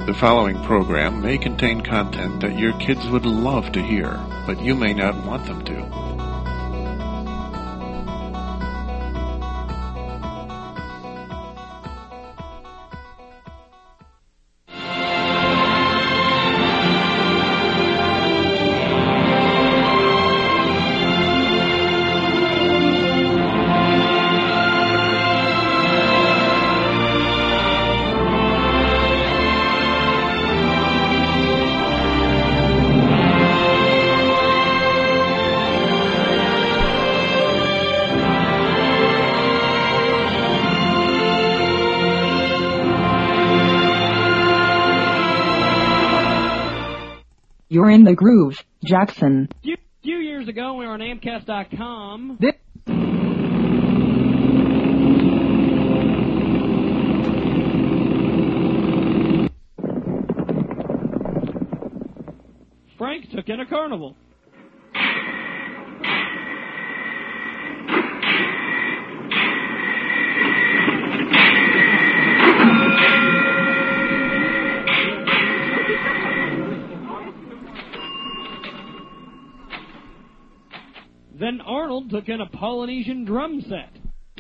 The following program may contain content that your kids would love to hear, but you may not want them to. You're in the groove, Jackson. A few years ago, we were on Amcast.com. Frank took in a carnival. Then Arnold took in a Polynesian drum set.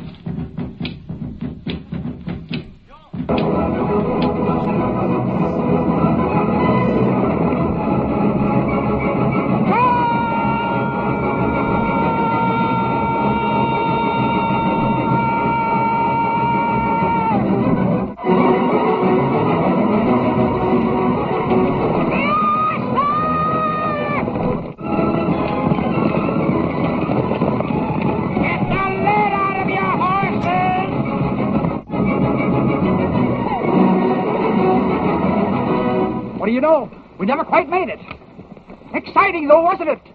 You know, we never quite made it. Exciting, though, wasn't it?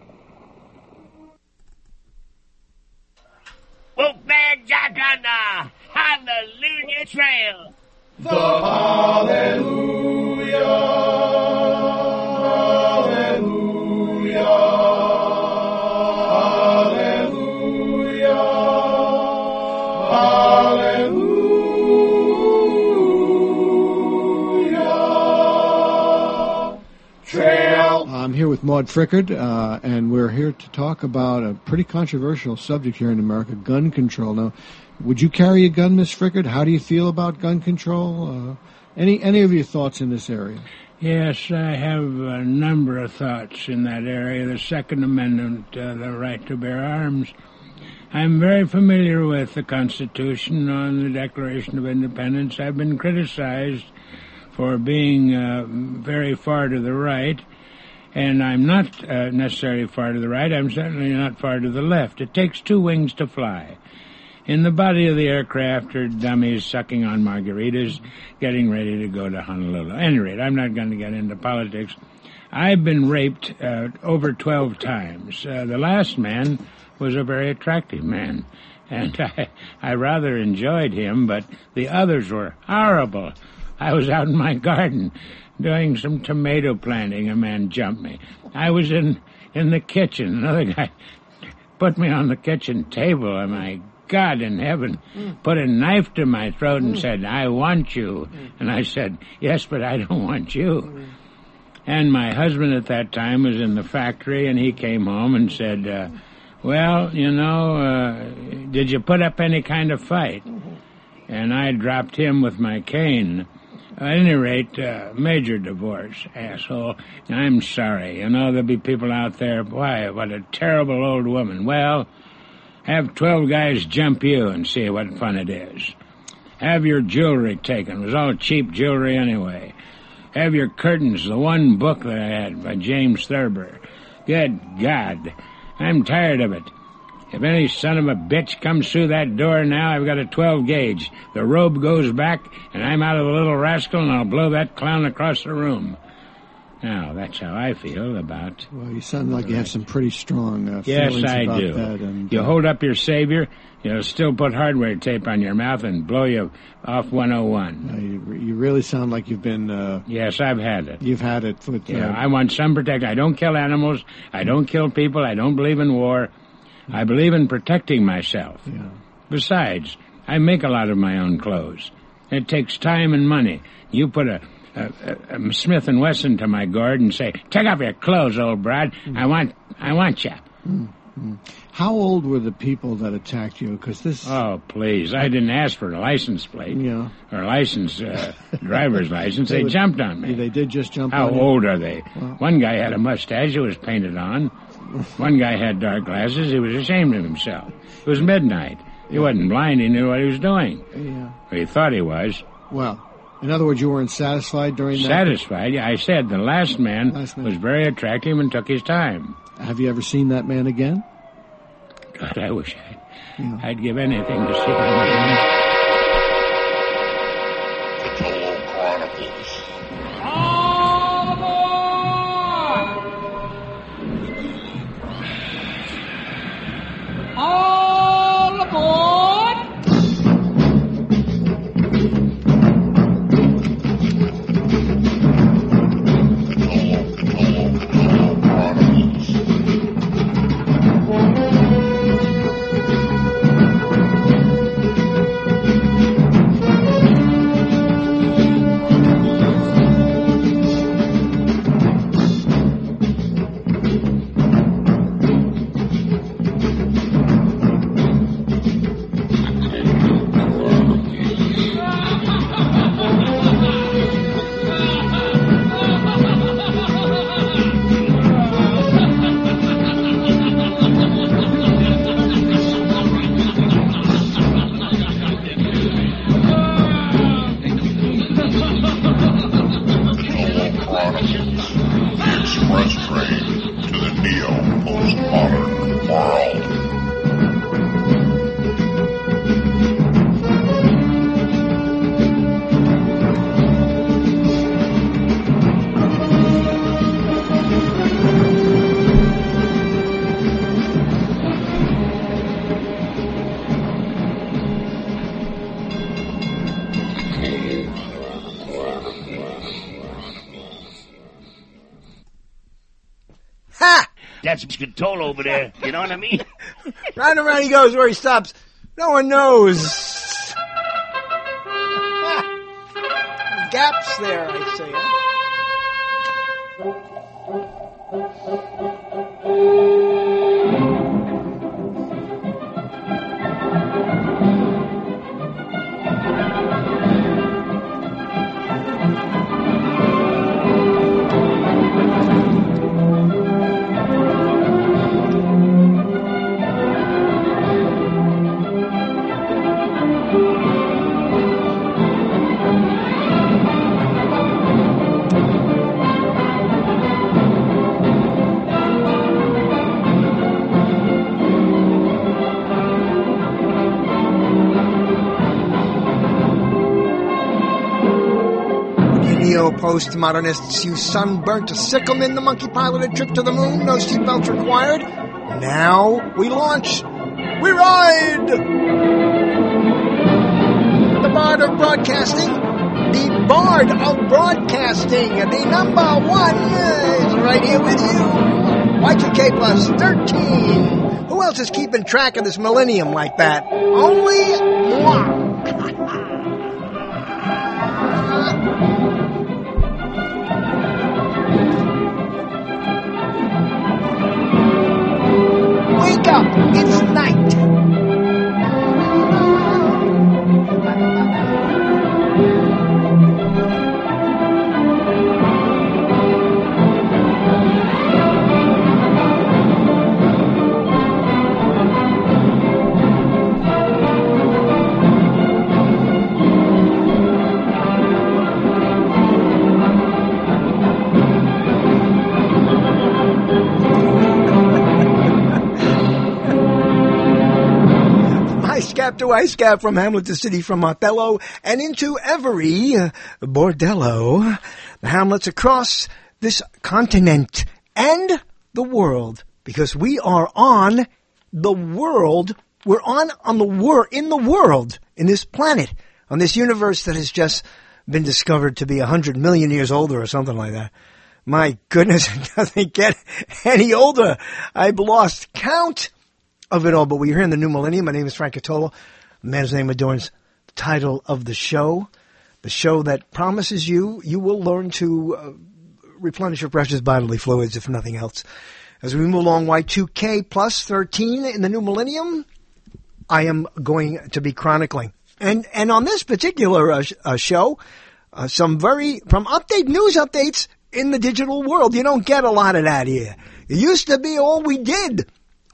Wolfman Jack on the Hallelujah Trail. The Hallelujah, Hallelujah, Hallelujah, Hallelujah. I'm here with Maude Frickard, and we're here to talk about a pretty controversial subject here in America, gun control. Now, would you carry a gun, Miss Frickard? How do you feel about gun control? Any of your thoughts in this area? Yes, I have a number of thoughts in that area. The Second Amendment, the right to bear arms. I'm very familiar with the Constitution on the Declaration of Independence. I've been criticized for being very far to the right. And I'm not necessarily far to the right. I'm certainly not far to the left. It takes two wings to fly. In the body of the aircraft are dummies sucking on margaritas, getting ready to go to Honolulu. At any rate, I'm not going to get into politics. I've been raped over 12 times. The last man was a very attractive man, and I rather enjoyed him, but the others were horrible. I was out in my garden doing some tomato planting. A man jumped me. I was in the kitchen. Another guy put me on the kitchen table, and my God in heaven put a knife to my throat and said, "I want you." And I said, "Yes, but I don't want you." And my husband at that time was in the factory, and he came home and said, well, you know, did you put up any kind of fight? And I dropped him with my cane. At any rate, major divorce, asshole. I'm sorry. You know, there'll be people out there, why, what a terrible old woman. Well, have 12 guys jump you and see what fun it is. Have your jewelry taken. It was all cheap jewelry anyway. Have your curtains, the one book that I had by James Thurber. Good God, I'm tired of it. If any son of a bitch comes through that door now, I've got a 12 gauge. The robe goes back, and I'm out of the little rascal, and I'll blow that clown across the room. Now, that's how I feel about... Well, you sound like you have some pretty strong yes, feelings I about do. that. And, you hold up your savior, you'll still put hardware tape on your mouth and blow you off 101. You really sound like you've been... yes, I've had it. You've had it. With, I want some protection. I don't kill animals. I don't kill people. I don't believe in war. I believe in protecting myself. Yeah. Besides, I make a lot of my own clothes. It takes time and money. You put a Smith & Wesson to my gourd and say, "Take off your clothes, old broad. I want you." How old were the people that attacked you? Because this... Oh, please. I didn't ask for a license plate. Yeah. Or driver's license. They jumped on me. They did just jump How on you? old are they? Well, one guy had a mustache. It was painted on. One guy had dark glasses. He was ashamed of himself. It was midnight. He wasn't blind. He knew what he was doing. Yeah. Or he thought he was. Well, in other words, you weren't satisfied during that? Satisfied? I said the last man Last man. was very attractive and took his time. Have you ever seen that man again? God, I wish Yeah. I'd give anything to see him again. Cthulhu Chronicles. All aboard! All aboard! Cthulhu Chronicles. Cthulhu Chronicles. The express train to the neo-postmodern world. Ha! That's Cthulhu over there. You know what I mean? Round and round he goes where he stops. No one knows. Gaps there, I say. Neo-postmodernists use sunburnt to sickle in the monkey piloted trip to the moon. No seatbelts required. Now we launch. We ride! The Bard of Broadcasting. The Bard of Broadcasting. The number one is right here with you. Y2K plus 13. Who else is keeping track of this millennium like that? Only moi. Wake up! It's night! Scap to ice scap, from Hamlet to City, from Othello and into every bordello. The Hamlets across this continent and the world, because we are on the world. We're in the world, in this planet, on this universe that has just been discovered to be 100 million years older or something like that. My goodness, it doesn't get any older. I've lost count of it all, but we're here in the new millennium. My name is Frank Cthulhu. The man's name adorns the title of the show. the show that promises you will learn to replenish your precious bodily fluids, if nothing else. As we move along Y2K plus 13 in the new millennium, I am going to be chronicling. And on this particular show, from news updates in the digital world. You don't get a lot of that here. It used to be all we did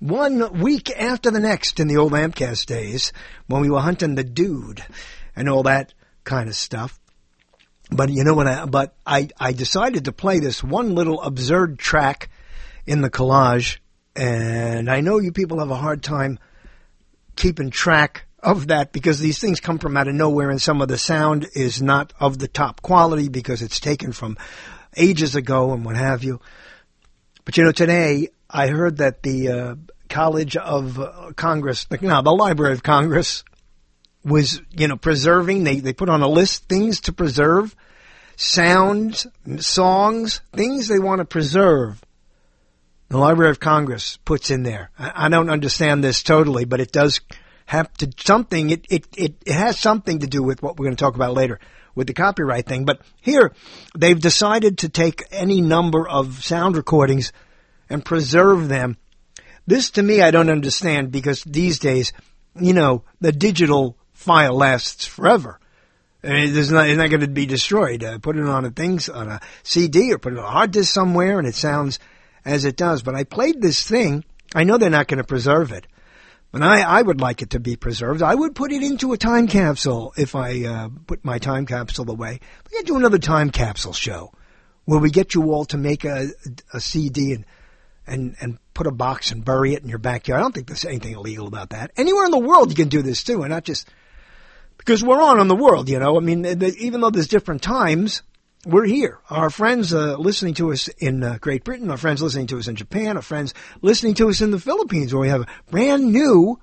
1 week after the next in the old Ampcast days when we were hunting the dude and all that kind of stuff. But you know what? I decided to play this one little absurd track in the collage, and I know you people have a hard time keeping track of that because these things come from out of nowhere, and some of the sound is not of the top quality because it's taken from ages ago and what have you. But you know, today I heard that the College of Congress, the Library of Congress, was preserving. They put on a list things to preserve, sounds, songs, things they want to preserve. The Library of Congress puts in there. I don't understand this totally, but it does have to something. It has something to do with what we're going to talk about later with the copyright thing. But here, they've decided to take any number of sound recordings and preserve them. This, to me, I don't understand because these days, the digital file lasts forever. It's not going to be destroyed. Put it on a CD or put it on a hard disk somewhere, and it sounds as it does. But I played this thing. I know they're not going to preserve it, but I would like it to be preserved. I would put it into a time capsule if I put my time capsule away. We could do another time capsule show where we get you all to make a CD and put a box and bury it in your backyard. I don't think there's anything illegal about that. Anywhere in the world you can do this too, and not just because we're on the world, I mean, even though there's different times, we're here. Our friends listening to us in Great Britain, our friends listening to us in Japan, our friends listening to us in the Philippines, where we have a brand new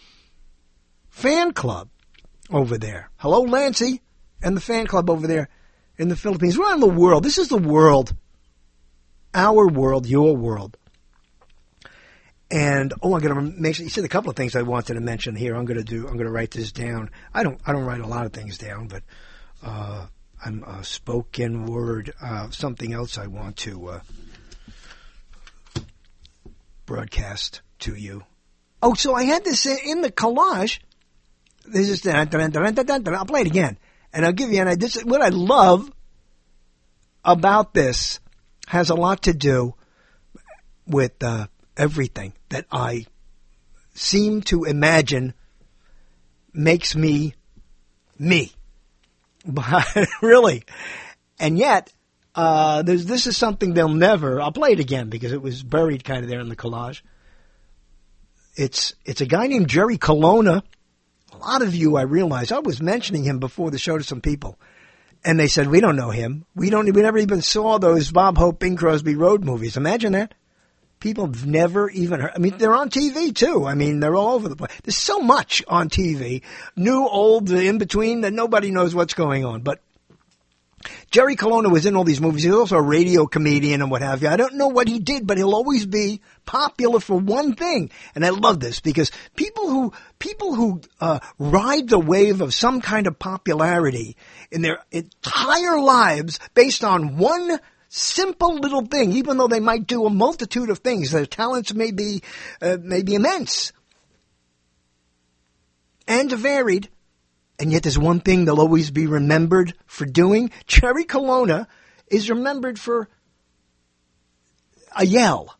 fan club over there. Hello, Lancy, and the fan club over there in the Philippines. We're on the world. This is the world. Our world, your world. And I'm going to make sure you said a couple of things I wanted to mention here. I'm going to write this down. I don't write a lot of things down, but I'm a spoken word. Something else I want to broadcast to you. Oh, so I had this in the collage. This is I'll play it again, and I'll give you. And what I love about this has a lot to do with everything that I seem to imagine makes me me. But really, and yet, this is something they'll never, I'll play it again because it was buried kind of there in the collage. It's a guy named Jerry Colonna. A lot of you, I realize, I was mentioning him before the show to some people, and they said, we don't know him. We never even saw those Bob Hope, Bing Crosby Road movies. Imagine that. People have never even heard. I mean, they're on TV, too. I mean, they're all over the place. There's so much on TV, new, old, in between, that nobody knows what's going on. But Jerry Colonna was in all these movies. He's also a radio comedian and what have you. I don't know what he did, but he'll always be popular for one thing. And I love this because people who ride the wave of some kind of popularity in their entire lives based on one simple little thing, even though they might do a multitude of things, their talents may be immense and varied, and yet there's one thing they'll always be remembered for doing. Jerry Colonna is remembered for a yell.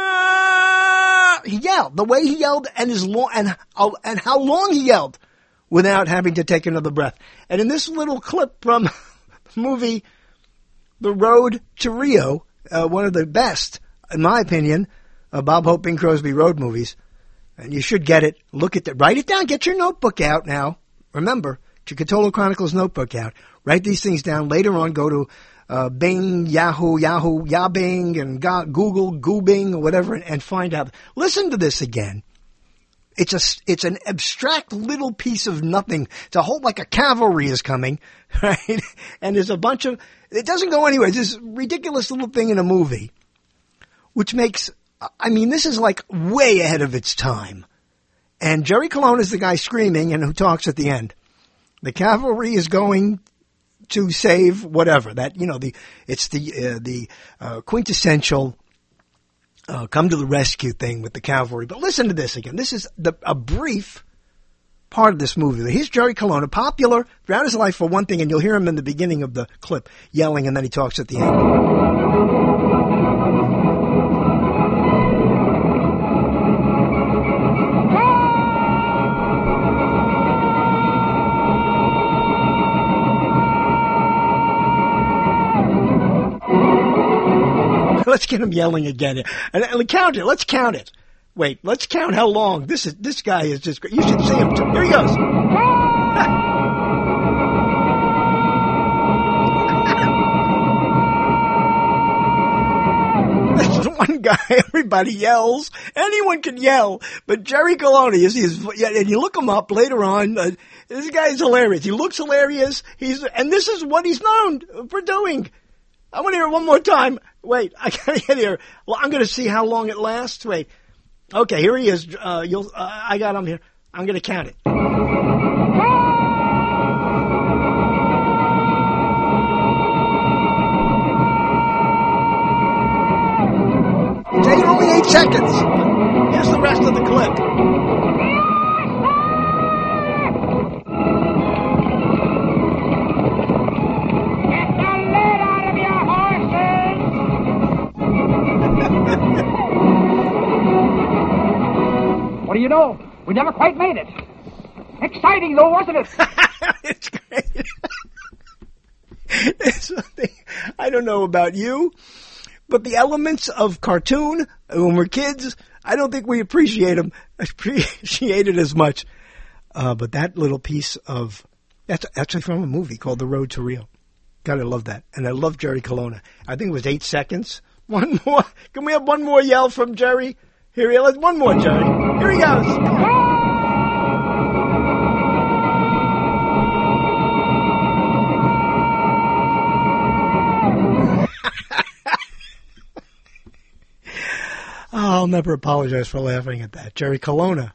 He yelled the way he yelled, and how long he yelled without having to take another breath. And in this little clip from the movie The Road to Rio, one of the best, in my opinion, Bob Hope, Bing Crosby Road movies. And you should get it. Look at that. Write it down. Get your notebook out now. Remember, Chikatilo Chronicles notebook out. Write these things down. Later on, go to Bing, Yahoo, Yabing, and Google, Goobing, or whatever, and find out. Listen to this again. It's an abstract little piece of nothing. It's a whole, like a cavalry is coming, right? And there's a bunch of, it doesn't go anywhere. It's this ridiculous little thing in a movie, which makes, I mean, this is like way ahead of its time. And Jerry Colonna is the guy screaming and who talks at the end. The cavalry is going to save whatever. That, it's the quintessential come to the rescue thing with the cavalry. But listen to this again. This is a brief part of this movie. Here's Jerry Colonna, popular throughout his life for one thing, and you'll hear him in the beginning of the clip yelling, and then he talks at the end. Let's get him yelling again. And count it. Let's count it. Wait, let's count how long. This guy is just great. You should see him too. Here he goes. This is one guy. Everybody yells. Anyone can yell. But Jerry Colonna, and you look him up later on. This guy is hilarious. He looks hilarious. And this is what he's known for doing. I want to hear it one more time. Wait, I gotta get here. Well, I'm gonna see how long it lasts. Wait. Okay, here he is. I got him here. I'm gonna count it. Take only 8 seconds. Here's the rest of the clip. What do you know? We never quite made it. Exciting, though, wasn't it? It's great. It's something, I don't know about you, but the elements of cartoon, when we're kids, I don't think we appreciate it as much. But that little piece that's actually from a movie called The Road to Rio. Gotta love that. And I love Jerry Colonna. I think it was 8 seconds. One more. Can we have one more yell from Jerry? Here he is. One more, Jerry. Here he goes. I'll never apologize for laughing at that. Jerry Colonna.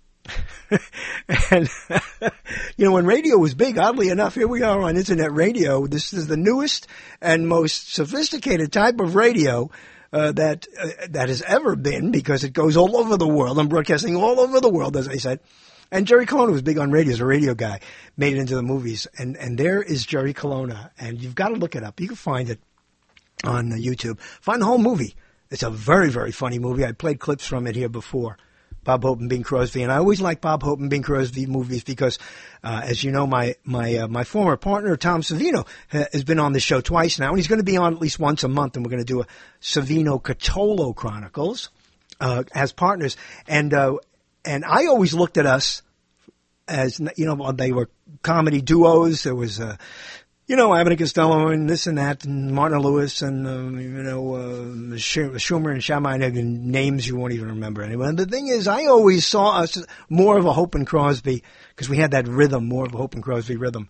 And, when radio was big, oddly enough, here we are on internet radio. This is the newest and most sophisticated type of radio that has ever been, because it goes all over the world. I'm broadcasting all over the world, as I said. And Jerry Colonna was big on radio as a radio guy, made it into the movies. And there is Jerry Colonna, and you've got to look it up. You can find it on YouTube. Find the whole movie. It's a very, very funny movie. I played clips from it here before. Bob Hope and Bing Crosby, and I always like Bob Hope and Bing Crosby movies because, as you know, my former partner Tom Savino has been on the show twice now, and he's going to be on at least once a month, and we're going to do a Savino Catolo Chronicles as partners, and I always looked at us as, they were comedy duos. There was Abbott and Costello and this and that, and Martin Lewis and, Schumer and Shammai, and names you won't even remember anymore. And the thing is, I always saw us more of a Hope and Crosby, because we had that rhythm, more of a Hope and Crosby rhythm.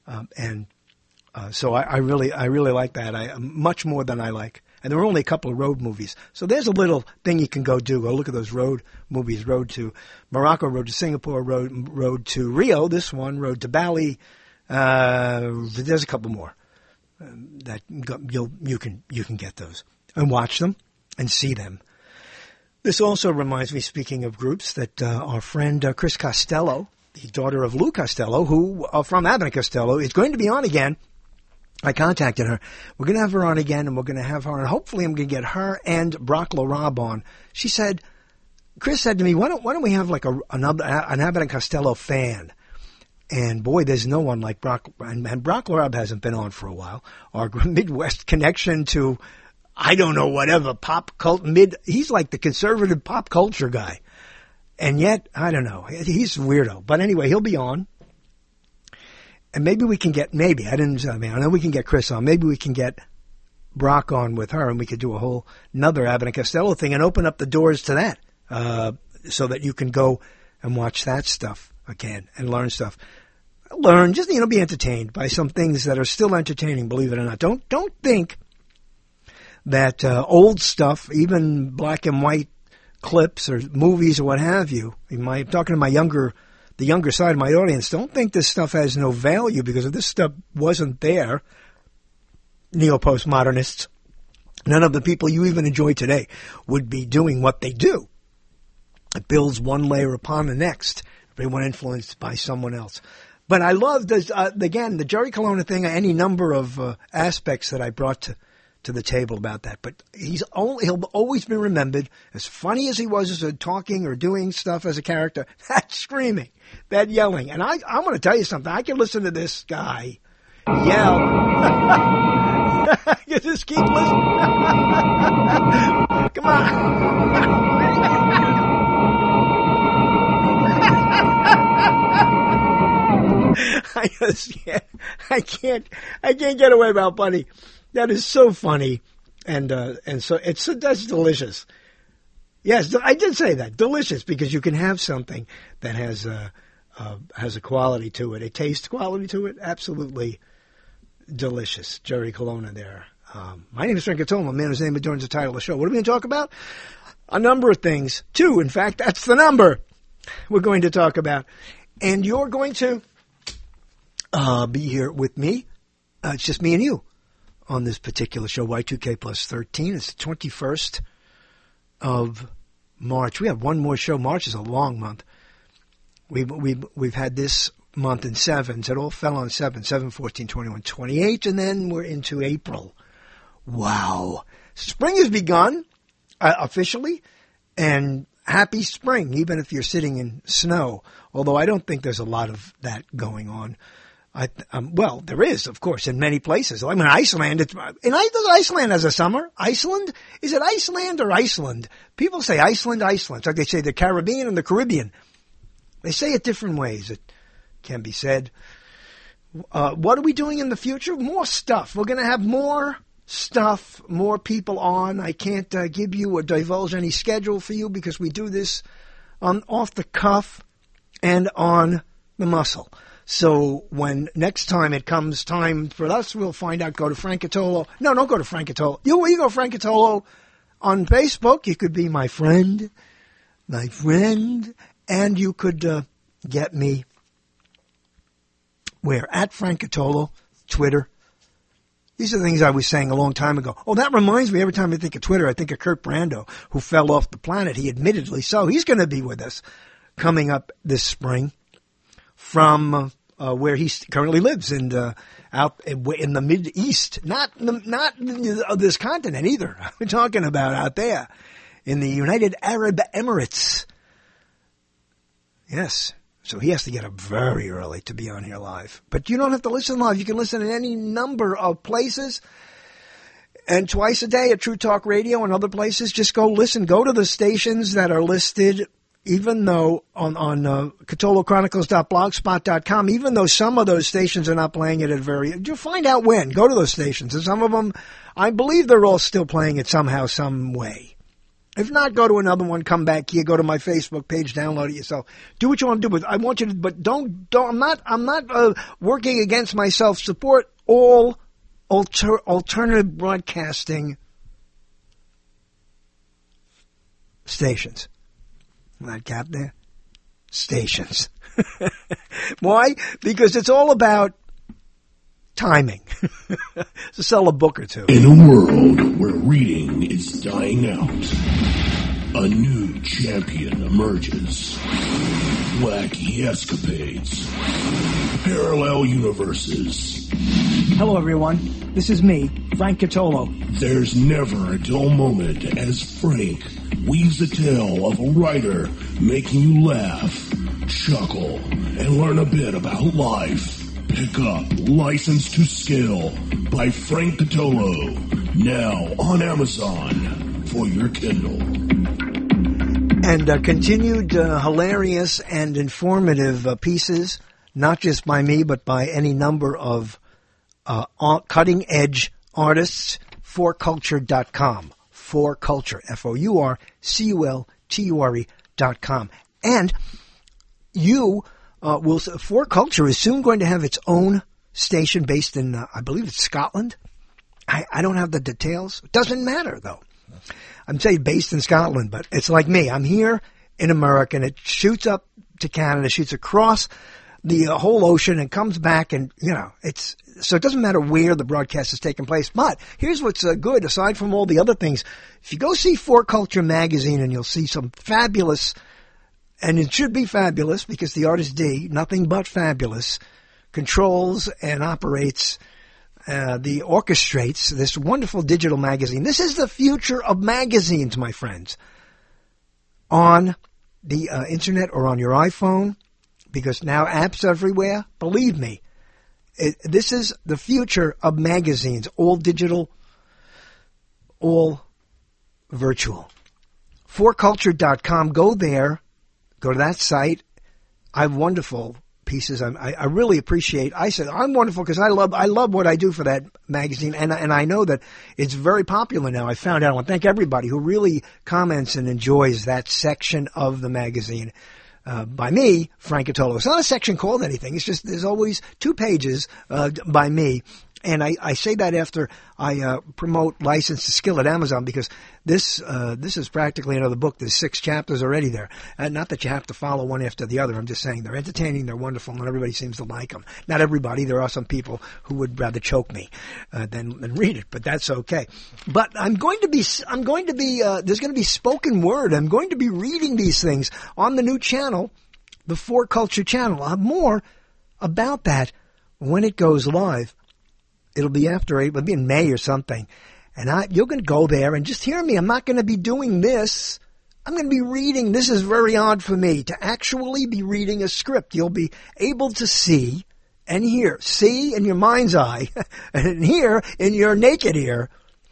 So I really like that. Much more than I like. And there were only a couple of road movies. So there's a little thing you can go do. Go look at those road movies. Road to Morocco, Road to Singapore, Road to Rio, this one, Road to Bali. There's a couple more that you can get those and watch them and see them. This also reminds me, speaking of groups, that our friend Chris Costello, the daughter of Lou Costello, who from Abbott and Costello, is going to be on again. I contacted her. We're going to have her on again, and we're going to have her, and hopefully I'm going to get her and Brock LaRob on. She said, Chris said to me, why don't we have like an Abbott and Costello fan? And boy, there's no one like Brock. And Brock LaRob hasn't been on for a while. Our Midwest connection to, I don't know, whatever, he's like the conservative pop culture guy. And yet, I don't know, he's weirdo. But anyway, he'll be on. And maybe we can get, I know we can get Chris on. Maybe we can get Brock on with her, and we could do a whole another Abbott and Costello thing and open up the doors to that, so that you can go and watch that stuff again and learn stuff. Just, be entertained by some things that are still entertaining, believe it or not. Don't think that old stuff, even black and white clips or movies or what have you. I'm talking to my younger the younger side of my audience, don't think this stuff has no value, because if this stuff wasn't there, neo-postmodernists, none of the people you even enjoy today would be doing what they do. It builds one layer upon the next, everyone influenced by someone else. But I love this, again, the Jerry Colonna thing, any number of aspects that I brought to the table about that. But he'll always be remembered, as funny as he was as a talking or doing stuff as a character, that screaming, that yelling. And I'm going to tell you something. I can listen to this guy yell. You just keep listening. Come on. I can't get away from how funny. That is so funny, and so that's delicious. Yes, I did say that, delicious, because you can have something that has a quality to it, a taste quality to it. Absolutely delicious. Jerry Colonna there. My name is Frank Cattola, a man whose name adorns the title of the show. What are we going to talk about? A number of things. 2, in fact, that's the number we're going to talk about, and you're going to be here with me. It's just me and you on this particular show, Y2K plus 13. It's the 21st of March. We have one more show. March is a long month. We've had this month in sevens. It all fell on 7, 14, 21, 28, and then we're into April. Wow. Spring has begun officially, and happy spring, even if you're sitting in snow, although I don't think there's a lot of that going on. Well, there is, of course, in many places. I mean, Iceland, Iceland has a summer. Iceland? Is it Iceland or Iceland? People say Iceland. It's like they say the Caribbean and the Caribbean. They say it different ways. It can be said. What are we doing in the future? More stuff. We're going to have more stuff, more people on. I can't give you or divulge any schedule for you, because we do this off the cuff and on the muscle. So when next time it comes time for us, we'll find out. Go to Frank Cattola. No, don't go to Frank Cattola. You go Frank Cattola on Facebook. You could be my friend, and you could get me where? At Frank Cattola, Twitter. These are the things I was saying a long time ago. Oh, that reminds me, every time I think of Twitter, I think of Kurt Brando, who fell off the planet. He admittedly so. He's going to be with us coming up this spring from where he currently lives, and out in the Mid-East, not this continent either. We're talking about out there in the United Arab Emirates. Yes, so he has to get up very early to be on here live. But you don't have to listen live. You can listen in any number of places, and twice a day at True Talk Radio and other places. Just go listen. Go to the stations that are listed. Even though on CattolaChronicles.blogspot.com, even though some of those stations are not playing it you'll find out when. Go to those stations. And some of them, I believe they're all still playing it somehow, some way. If not, go to another one, come back here, go to my Facebook page, download it yourself. Do what you want to do, but I want you to, but don't, I'm not working against myself. Support all alternative broadcasting stations. That gap there? Stations. Why? Because it's all about timing. To sell a book or two. In a world where reading is dying out, a new champion emerges. Wacky escapades. Parallel universes. Hello, everyone. This is me, Frank Cattola. There's never a dull moment as Frank weaves the tale of a writer making you laugh, chuckle, and learn a bit about life. Pick up License to Scale by Frank Cattola, now on Amazon for your Kindle. And continued hilarious and informative pieces, not just by me, but by any number of cutting-edge artists, forculture.com. Forculture, FOURCULTURE.com. And you will, Forculture is soon going to have its own station based in, I believe it's Scotland. I don't have the details. It doesn't matter, though. I'm saying based in Scotland, but it's like me. I'm here in America, and it shoots up to Canada, shoots across the whole ocean and comes back, and, so it doesn't matter where the broadcast is taking place. But here's what's good, aside from all the other things. If you go see For Culture magazine, and you'll see some fabulous, and it should be fabulous because the artist D, nothing but fabulous, controls and operates, orchestrates this wonderful digital magazine. This is the future of magazines, my friends. On the internet or on your iPhone, because now apps everywhere. Believe me, this is the future of magazines, all digital, all virtual. ForCulture.com, go there, go to that site. I have wonderful pieces. I really appreciate. I said I'm wonderful because I love what I do for that magazine, and I know that it's very popular now. I found out. I want to thank everybody who really comments and enjoys that section of the magazine. By me, Frank Catolo. It's not a section called anything. It's just there's always 2 pages by me. And I say that after I promote License to Skill at Amazon, because this is practically another book. There's 6 chapters already there. Not that you have to follow one after the other. I'm just saying they're entertaining, they're wonderful, and everybody seems to like them. Not everybody. There are some people who would rather choke me than read it, but that's okay. But there's going to be spoken word. I'm going to be reading these things on the new channel, the For Culture channel. I'll have more about that when it goes live. It'll be it'll be in May or something. And you're going to go there and just hear me. I'm not going to be doing this. I'm going to be reading. This is very odd for me to actually be reading a script. You'll be able to see and hear. See in your mind's eye and hear in your naked ear.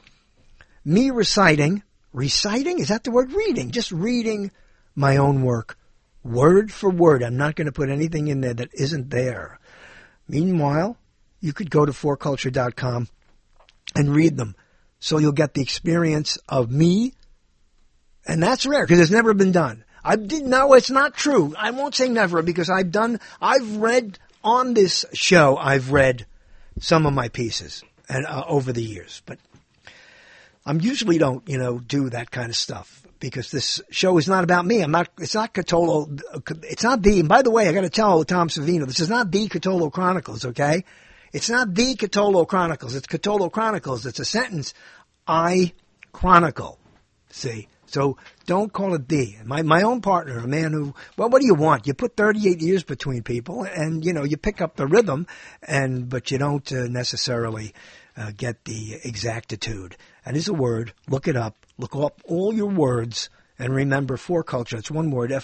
Me reciting. Reciting? Is that the word? Reading. Just reading my own work. Word for word. I'm not going to put anything in there that isn't there. Meanwhile, you could go to forculture.com and read them. So you'll get the experience of me. And that's rare because it's never been done. No, it's not true. I won't say never because I've read on this show, I've read some of my pieces and over the years. But I usually don't, do that kind of stuff because this show is not about me. It's not Catolo. It's not the, and by the way, I got to tell Tom Savino, this is not the Catolo Chronicles, okay? It's not the Catolo Chronicles. It's Catolo Chronicles. It's a sentence. I chronicle. See? So don't call it the. My own partner, a man who, well, what do you want? You put 38 years between people and, you pick up the rhythm, but you don't necessarily get the exactitude. And it's a word. Look it up. Look up all your words and remember For Culture. It's one word,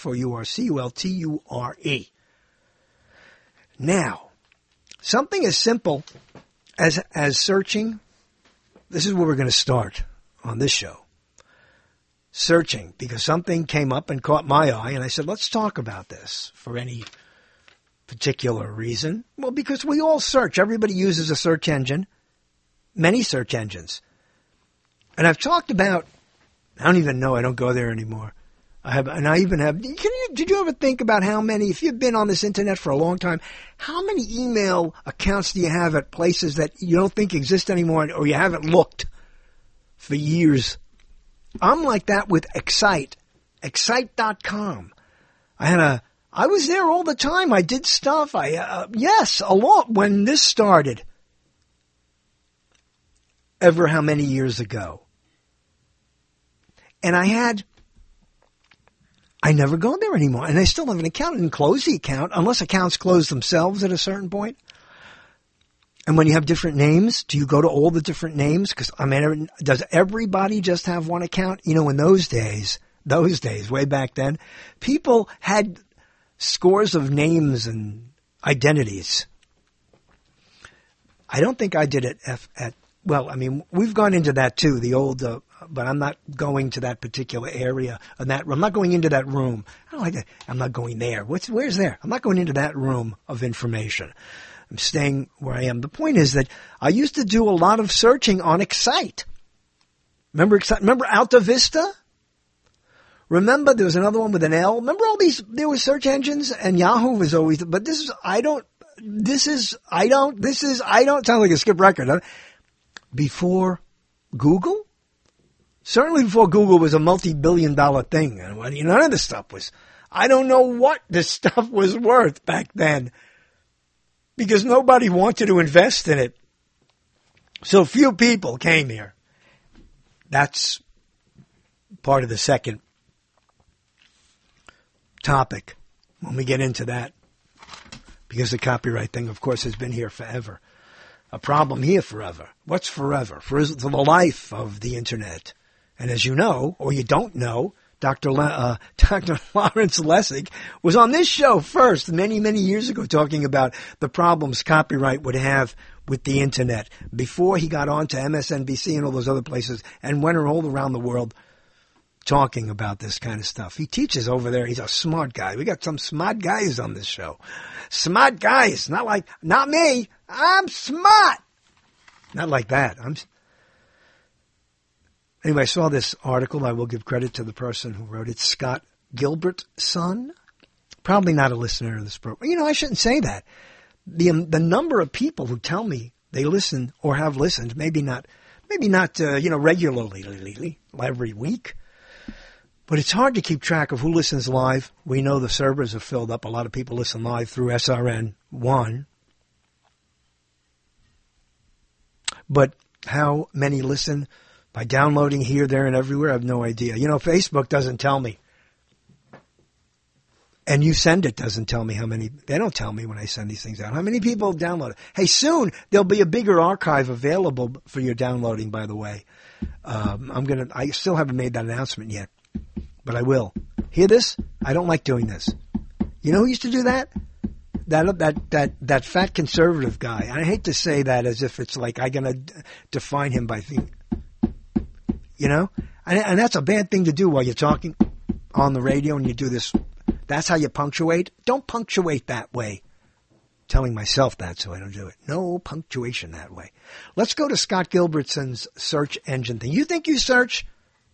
FORCULTURE. Now, something as simple as searching, this is where we're going to start on this show. Searching, because something came up and caught my eye, and I said, let's talk about this for any particular reason. Well, because we all search. Everybody uses a search engine, many search engines. And I've talked about, I don't even know, I don't go there anymore. Did you ever think about how many, if you've been on this internet for a long time, how many email accounts do you have at places that you don't think exist anymore or you haven't looked for years? I'm like that with Excite, Excite.com. I was there all the time. I did stuff. Yes, a lot when this started. Ever how many years ago? And I never go there anymore. And I still have an account. I didn't close the account unless accounts close themselves at a certain point. And when you have different names, do you go to all the different names? Because, does everybody just have one account? In those days, way back then, people had scores of names and identities. I don't think I did it we've gone into that too, the old, but I'm not going to that particular area. I'm not going into that room. I don't like that. I'm not going there. Where's there? I'm not going into that room of information. I'm staying where I am. The point is that I used to do a lot of searching on Excite. Remember Excite? Remember Alta Vista? Remember there was another one with an L? Remember all these, there were search engines and Yahoo was always, but I don't sound like a skip record. Huh? Before Google? Certainly before Google was a multi-billion-dollar thing. And none of this stuff was. I don't know what this stuff was worth back then, because nobody wanted to invest in it. So few people came here. That's part of the second topic when we get into that, because the copyright thing, of course, has been here forever. A problem here forever. What's forever? For the life of the Internet. And as you know, or you don't know, Dr. Lawrence Lessig was on this show first many, many years ago talking about the problems copyright would have with the Internet before he got on to MSNBC and all those other places and went all around the world talking about this kind of stuff. He teaches over there. He's a smart guy. We got some smart guys on this show. Smart guys. Not me. I'm smart. Not like that. Anyway, I saw this article. I will give credit to the person who wrote it, Scott Gilbertson. Probably not a listener to this program. I shouldn't say that. The number of people who tell me they listen or have listened, maybe not, regularly, every week. But it's hard to keep track of who listens live. We know the servers are filled up. A lot of people listen live through SRN1. But how many listen by downloading here, there, and everywhere? I have no idea. Facebook doesn't tell me. And You Send It doesn't tell me how many. They don't tell me when I send these things out. How many people download it? Hey, soon there'll be a bigger archive available for your downloading, by the way. I still haven't made that announcement yet, but I will. Hear this? I don't like doing this. You know who used to do that? That fat conservative guy. I hate to say that as if it's like I'm going to define him by thing. And that's a bad thing to do while you're talking on the radio and you do this. That's how you punctuate. Don't punctuate that way. Telling myself that so I don't do it. No punctuation that way. Let's go to Scott Gilbertson's search engine thing. You think you search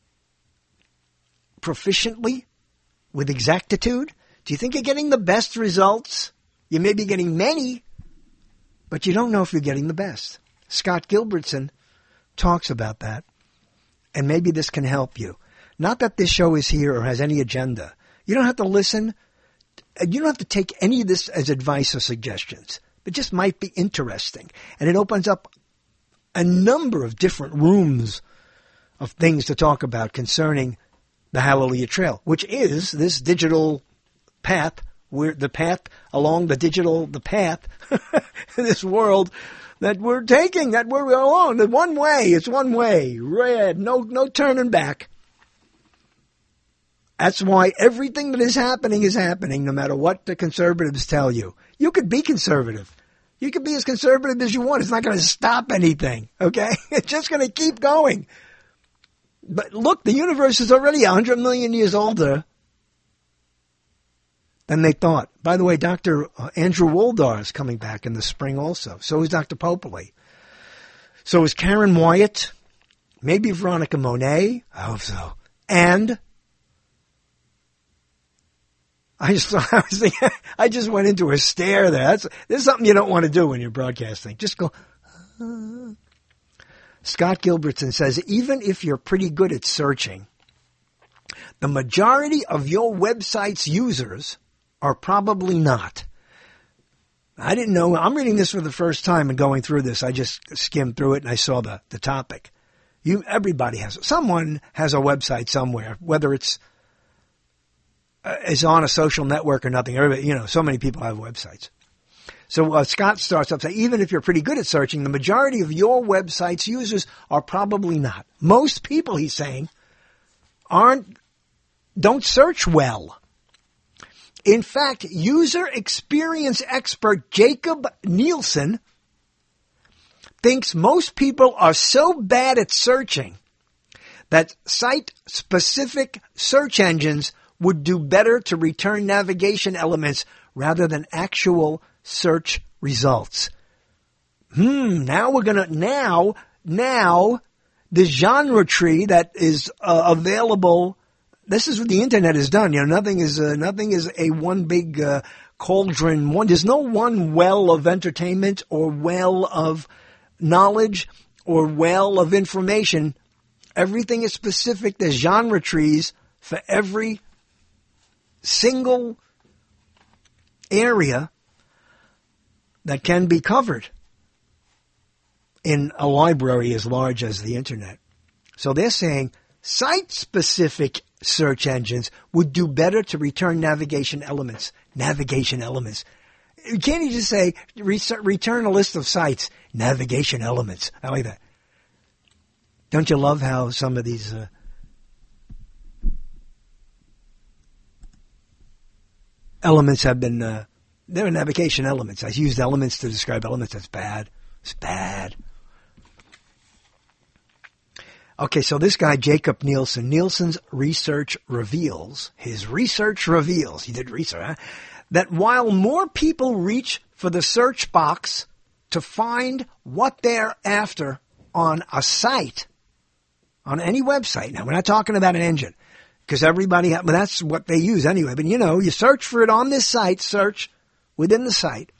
proficiently with exactitude? Do you think you're getting the best results? You may be getting many, but you don't know if you're getting the best. Scott Gilbertson talks about that. And maybe this can help you. Not that this show is here or has any agenda. You don't have to listen. You don't have to take any of this as advice or suggestions. It just might be interesting. And it opens up a number of different rooms of things to talk about concerning the Hallelujah Trail, which is this digital path, the path along the path, this world that we're taking, that we're along. The one way, it's one way, red, no turning back. That's why everything that is happening no matter what the conservatives tell you. You could be conservative. You could be as conservative as you want. It's not going to stop anything, okay? It's just going to keep going. But look, the universe is already 100 million years older than they thought. By the way, Dr. Andrew Woldar is coming back in the spring also. So is Dr. Popoli. So is Karen Wyatt. Maybe Veronica Monet. I hope so. And I just went into a stare there. This is something you don't want to do when you're broadcasting. Just go. Scott Gilbertson says, even if you're pretty good at searching, the majority of your website's users are probably not. I didn't know. I'm reading this for the first time and going through this. I just skimmed through it and I saw the topic. Everybody someone has a website somewhere, whether it's on a social network or nothing. Everybody, so many people have websites. So Scott starts up saying, even if you're pretty good at searching, the majority of your website's users are probably not. Most people, he's saying, don't search well. In fact, user experience expert Jacob Nielsen thinks most people are so bad at searching that site-specific search engines would do better to return navigation elements rather than actual search results. Now we're going to, now the genre tree that is available, this is what the internet has done. Nothing is a one big cauldron. There's no one well of entertainment or well of knowledge or well of information Everything is specific. There's genre trees for every single area that can be covered in a library as large as the internet. So they're saying site-specific search engines would do better to return navigation elements. Navigation elements. Can't you just say, return a list of sites, navigation elements? I like that. Don't you love how some of these elements have been, they're navigation elements. I used elements to describe elements. That's bad. It's bad. Okay, so this guy, Jacob Nielsen, Nielsen's research reveals, he did research, huh? That while more people reach for the search box to find what they're after on a site, on any website, now we're not talking about an engine, because everybody, but that's what they use anyway, but you search for it on this site, search within the site.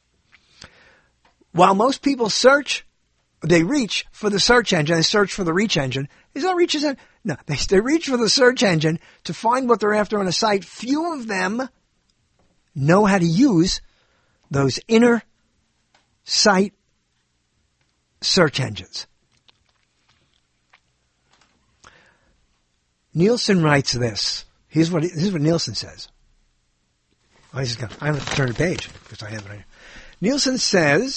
While most people they reach for the search engine, they search for the reach engine. Is that reach engine? No, they reach for the search engine to find what they're after on a site. Few of them know how to use those inner site search engines. Nielsen writes this. This is what Nielsen says. I have to turn the page because I have it right here. Nielsen says,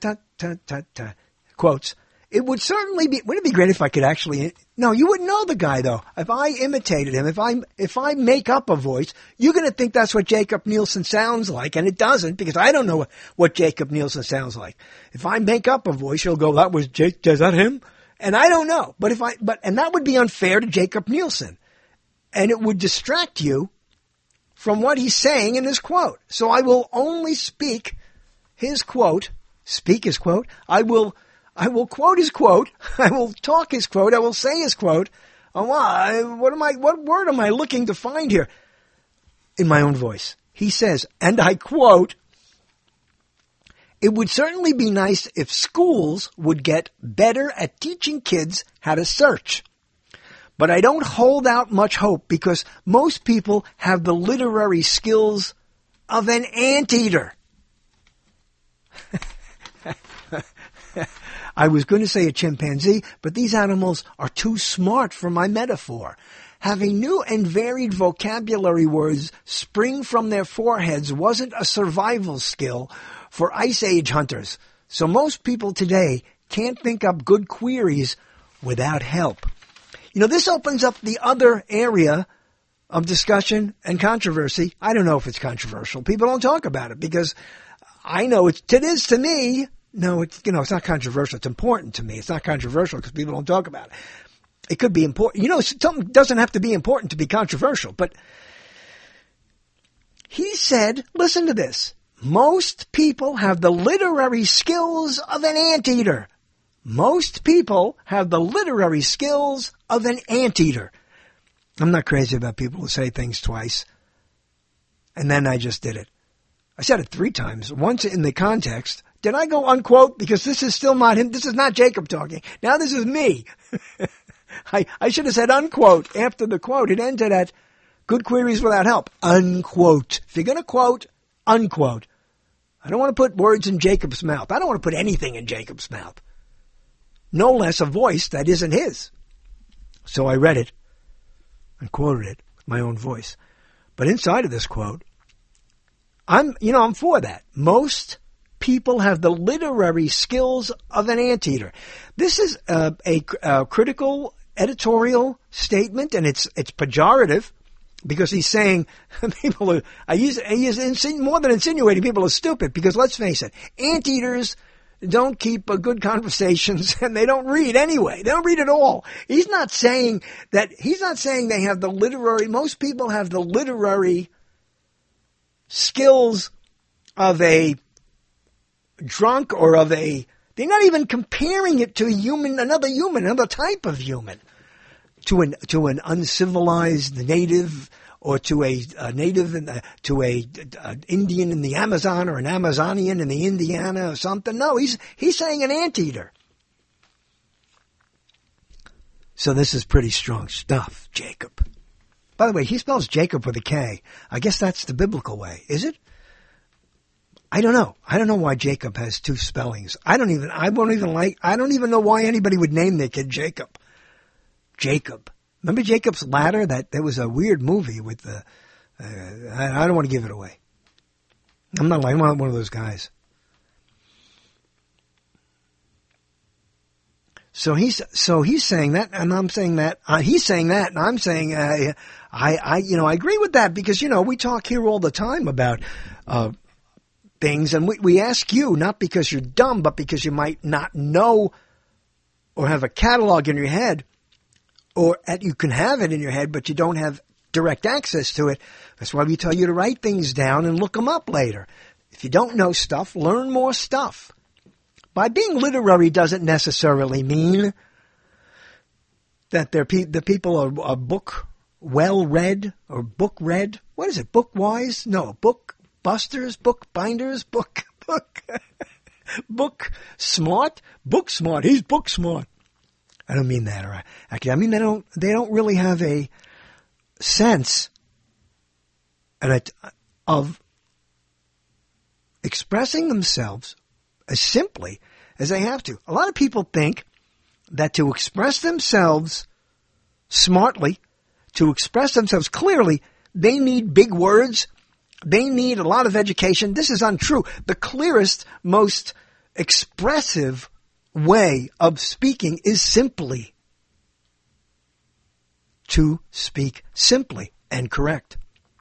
quotes, it would certainly be, wouldn't it be great if I could actually, no, you wouldn't know the guy though. If I imitated him, if I make up a voice, you're going to think that's what Jacob Nielsen sounds like, and it doesn't, because I don't know what Jacob Nielsen sounds like. If I make up a voice, you'll go, that was Jake, is that him? And I don't know. And that would be unfair to Jacob Nielsen. And it would distract you from what he's saying in this quote. So I will only speak his quote, I will quote his quote. I will talk his quote. I will say his quote. What word am I looking to find here? In my own voice. He says, and I quote, it would certainly be nice if schools would get better at teaching kids how to search. But I don't hold out much hope because most people have the literary skills of an anteater. I was going to say a chimpanzee, but these animals are too smart for my metaphor. Having new and varied vocabulary words spring from their foreheads wasn't a survival skill for Ice Age hunters. So most people today can't think up good queries without help. This opens up the other area of discussion and controversy. I don't know if it's controversial. People don't talk about it because I know it is to me. No, it's not controversial. It's important to me. It's not controversial because people don't talk about it. It could be important. Something doesn't have to be important to be controversial. But he said, listen to this. Most people have the literary skills of an anteater. Most people have the literary skills of an anteater. I'm not crazy about people who say things twice. And then I just did it. I said it 3 times. Once in the context. Did I go unquote? Because this is still not him. This is not Jacob talking. Now this is me. I should have said unquote after the quote. It ended at good queries without help. Unquote. If you're going to quote, unquote. I don't want to put words in Jacob's mouth. I don't want to put anything in Jacob's mouth. No less a voice that isn't his. So I read it and quoted it with my own voice. But inside of this quote, I'm for that. Most people have the literary skills of an anteater. This is a critical editorial statement, and it's pejorative because he's saying people are. More than insinuating, people are stupid. Because let's face it, anteaters don't keep good conversations, and they don't read anyway. They don't read at all. He's not saying they have the literary. Most people have the literary skills of a drunk or of a, they're not even comparing it to another type of human, to an uncivilized native or to a native to a Indian in the Amazon or an Amazonian in the Indiana or something. No, he's saying an anteater. So this is pretty strong stuff, Jacob. By the way, he spells Jacob with a K. I guess that's the biblical way. Is it? I don't know. I don't know why Jacob has two spellings. I don't even know why anybody would name their kid Jacob. Jacob. Remember Jacob's Ladder? There was a weird movie with the, I don't want to give it away. I'm not one of those guys. So he's saying that, and I'm saying that, he's saying that, and I'm saying, I agree with that because, we talk here all the time about, things, and we ask you, not because you're dumb, but because you might not know or have a catalog in your head, or you can have it in your head, but you don't have direct access to it. That's why we tell you to write things down and look them up later. If you don't know stuff, learn more stuff. By being literary doesn't necessarily mean that the people are book well read or book read. What is it? Book wise? No, book busters, book binders, book smart, book smart. He's book smart. I don't mean that, all right. Actually, I mean they don't really have a sense of expressing themselves as simply as they have to. A lot of people think that to express themselves smartly, to express themselves clearly, they need big words. They need a lot of education. This is untrue. The clearest, most expressive way of speaking is simply to speak simply and correct.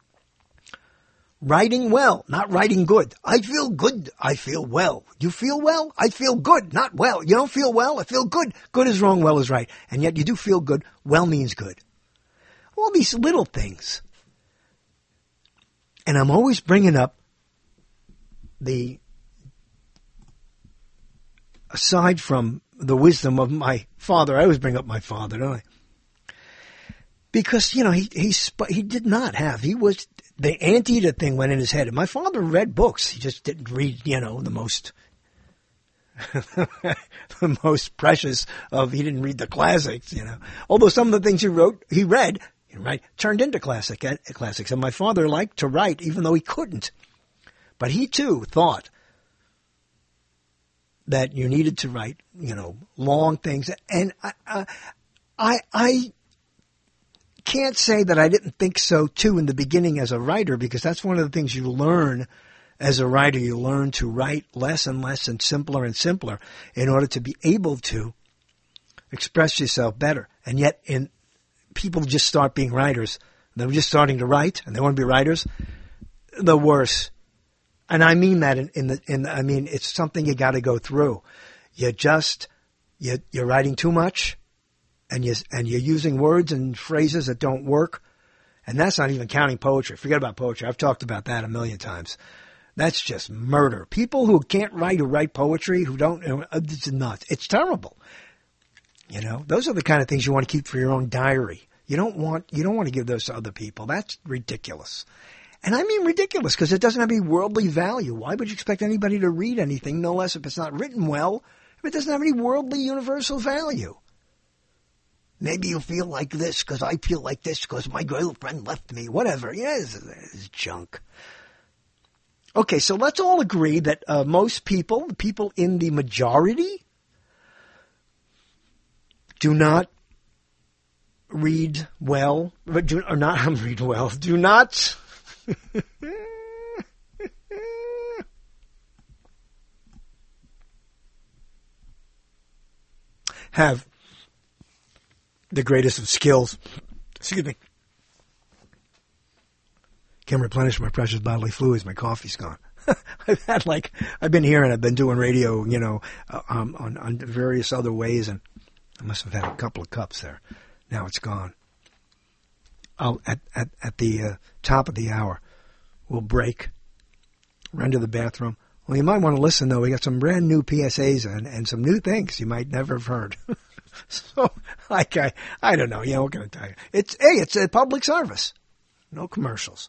Writing well, not writing good. I feel good. I feel well. You feel well? I feel good, not well. You don't feel well? I feel good. Good is wrong, well is right. And yet you do feel good. Well means good. All these little things. And I'm always bringing up aside from the wisdom of my father, I always bring up my father, don't I? Because, he did not have, the anteater thing went in his head. And my father read books. He just didn't read, the most, the most precious he didn't read the classics, Although some of the things he read, turned into classics. And my father liked to write even though he couldn't. But he too thought that you needed to write, long things. And I can't say that I didn't think so too in the beginning as a writer, because that's one of the things you learn as a writer. You learn to write less and less and simpler in order to be able to express yourself better. And yet people just start being writers. They're just starting to write and they want to be writers. The worse. And I mean that I mean, it's something you got to go through. You're writing too much and you're using words and phrases that don't work. And that's not even counting poetry. Forget about poetry. I've talked about that a million times. That's just murder. People who can't write poetry, who don't, it's nuts. It's terrible. Those are the kind of things you want to keep for your own diary. You don't want to give those to other people. That's ridiculous. And I mean ridiculous because it doesn't have any worldly value. Why would you expect anybody to read anything, no less if it's not written well, if it doesn't have any worldly universal value? Maybe you feel like this because I feel like this because my girlfriend left me. Whatever. Yeah, it's junk. Okay, so let's all agree that most people, the people in the majority, do not read well, do not have the greatest of skills. Excuse me. Can't replenish my precious bodily fluids. My coffee's gone. I've been here and I've been doing radio, on various other ways, and I must have had a couple of cups there. Now it's gone. At the top of the hour, we'll break, run to the bathroom. Well, you might want to listen, though. We got some brand new PSAs and some new things you might never have heard. So, I don't know. Yeah, what can I tell you? It's a public service. No commercials.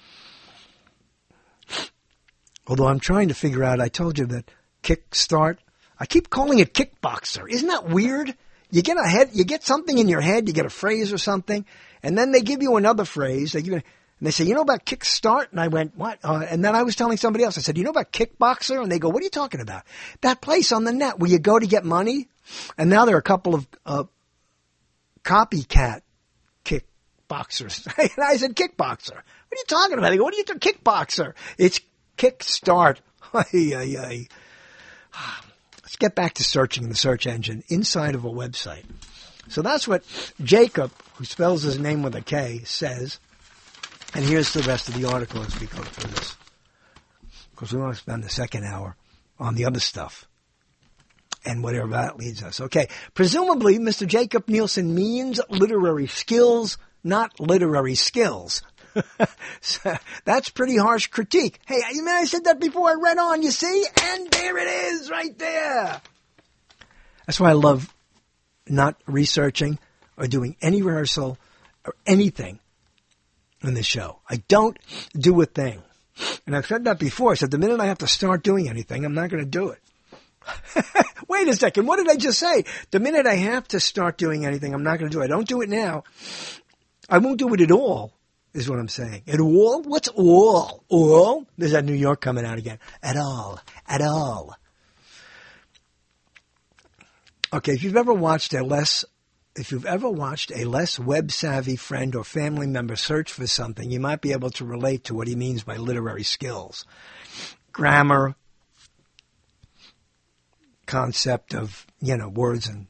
Although I'm trying to figure out, I told you that Kickstart, I keep calling it Kickboxer. Isn't that weird? You get something in your head, you get a phrase or something, and then they give you another phrase. And they say, you know about Kickstart? And I went, what? And then I was telling somebody else, I said, you know about Kickboxer? And they go, what are you talking about? That place on the net where you go to get money? And now there are a couple of copycat kickboxers. And I said, Kickboxer. What are you talking about? They go, what are you talking Kickboxer? It's Kickstart. Let's get back to searching in the search engine inside of a website. So that's what Jacob, who spells his name with a K, says. And here's the rest of the article as we go through this. Because we want to spend the second hour on the other stuff. And whatever that leads us. Okay. Presumably, Mr. Jacob Nielsen means literary skills, not literary skills. So that's pretty harsh critique. Hey, you mean I said that before I read on, you see? And there it is, right there. That's why I love not researching or doing any rehearsal or anything in this show. I don't do a thing. And I've said that before. I said the minute I have to start doing anything, I'm not going to do it. Wait a second. What did I just say? The minute I have to start doing anything, I'm not going to do it. I don't do it now. I won't do it at all, is what I'm saying. At all? What's all? All? There's that New York coming out again. At all. At all. Okay, if you've ever watched a less web-savvy friend or family member search for something, you might be able to relate to what he means by literary skills. Grammar, concept of, words. And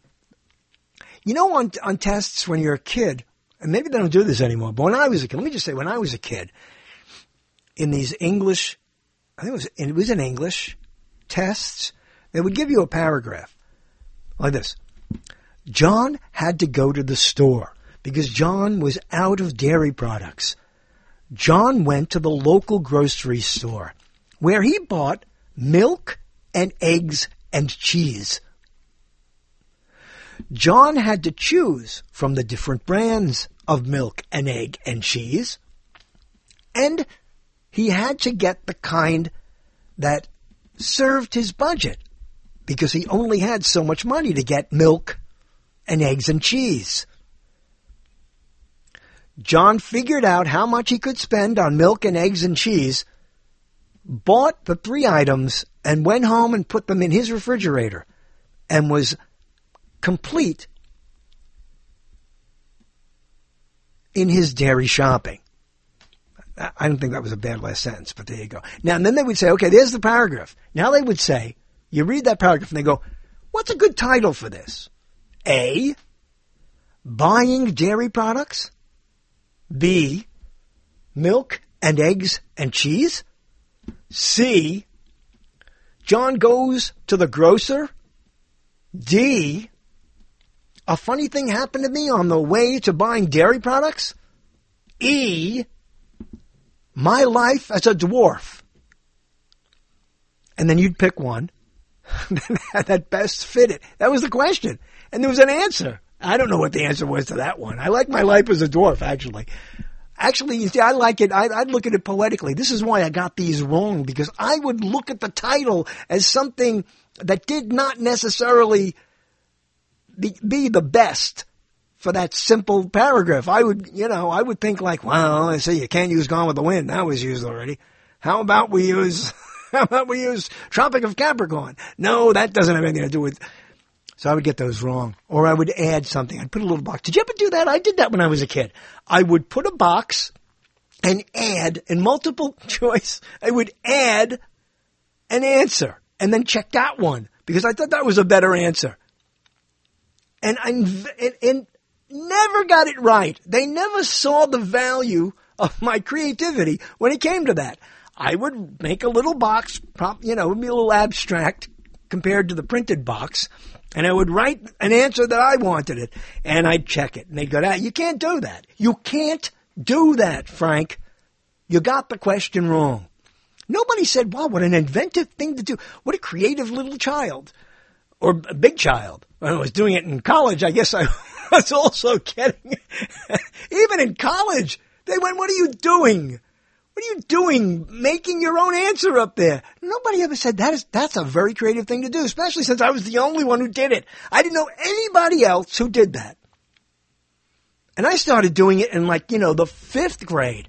on tests when you're a kid, and maybe they don't do this anymore, but when I was a kid, let me just say, when I was a kid, in these English, I think it was in English tests, they would give you a paragraph like this. John had to go to the store because John was out of dairy products. John went to the local grocery store where he bought milk and eggs and cheese. John had to choose from the different brands of milk and egg and cheese, and he had to get the kind that served his budget because he only had so much money to get milk and eggs and cheese. John figured out how much he could spend on milk and eggs and cheese, bought the 3 items, and went home and put them in his refrigerator and was complete in his dairy shopping. I don't think that was a bad last sentence, but there you go. Now, and then they would say, okay, there's the paragraph. Now they would say, you read that paragraph and they go, what's a good title for this? A, buying dairy products. B, milk and eggs and cheese. C, John goes to the grocer. D, a funny thing happened to me on the way to buying dairy products. E, my life as a dwarf. And then you'd pick one that best fit it. That was the question. And there was an answer. I don't know what the answer was to that one. I like my life as a dwarf, actually. Actually, you see, I like it. I'd look at it poetically. This is why I got these wrong, because I would look at the title as something that did not necessarily be the best for that simple paragraph. I would think like, well, I say you can't use Gone with the Wind. That was used already. How about we use Tropic of Capricorn? No, that doesn't have anything to do with. So I would get those wrong. Or I would add something. I'd put a little box. Did you ever do that? I did that when I was a kid. I would put a box and add, in multiple choice, I would add an answer and then check that one because I thought that was a better answer. And I never got it right. They never saw the value of my creativity when it came to that. I would make a little box, it would be a little abstract compared to the printed box. And I would write an answer that I wanted it, and I'd check it. And they'd go, you can't do that. You can't do that, Frank. You got the question wrong. Nobody said, wow, what an inventive thing to do. What a creative little child. Or a big child. When I was doing it in college, I guess I was also getting, even in college, they went, what are you doing? What are you doing making your own answer up there? Nobody ever said that's a very creative thing to do, especially since I was the only one who did it. I didn't know anybody else who did that. And I started doing it in the 5th grade.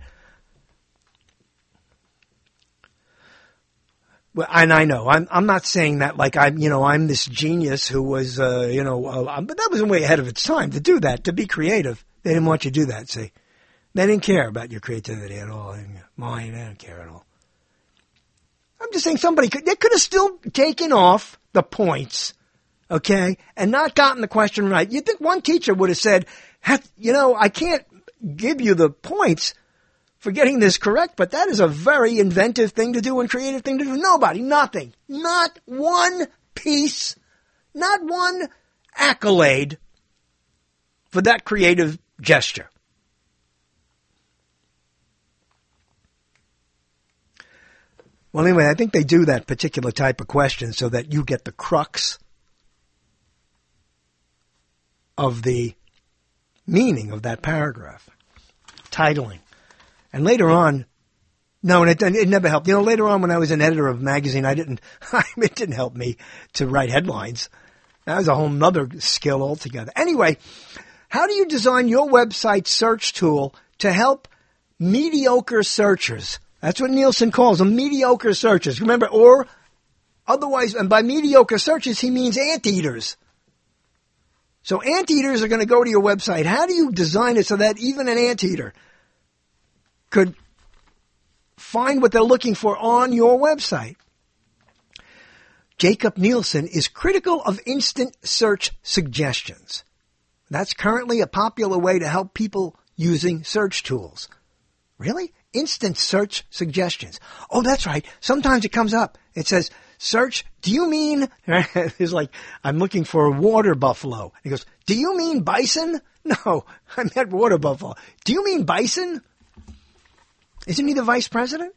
Well, and I know, I'm not saying that like I'm this genius who was, but that was way ahead of its time to do that, to be creative. They didn't want you to do that, see. They didn't care about your creativity at all. Mine, they didn't care at all. I'm just saying they could have still taken off the points, okay, and not gotten the question right. You'd think one teacher would have said, I can't give you the points for getting this correct, but that is a very inventive thing to do and creative thing to do. Nothing, not one piece, not one accolade for that creative gesture. Well, anyway, I think they do that particular type of question so that you get the crux of the meaning of that paragraph. Titling. And later on, no, and it never helped. Later on when I was an editor of a magazine, it didn't help me to write headlines. That was a whole nother skill altogether. Anyway, how do you design your website search tool to help mediocre searchers? That's what Nielsen calls them, mediocre searchers. Remember, or otherwise, and by mediocre searches, he means anteaters. So anteaters are going to go to your website. How do you design it so that even an anteater could find what they're looking for on your website? Jacob Nielsen is critical of instant search suggestions. That's currently a popular way to help people using search tools. Really? Instant search suggestions. Oh, that's right. Sometimes it comes up. It says, search, do you mean, it's like, I'm looking for a water buffalo. He goes, do you mean bison? No, I meant water buffalo. Do you mean bison? Isn't he the vice president?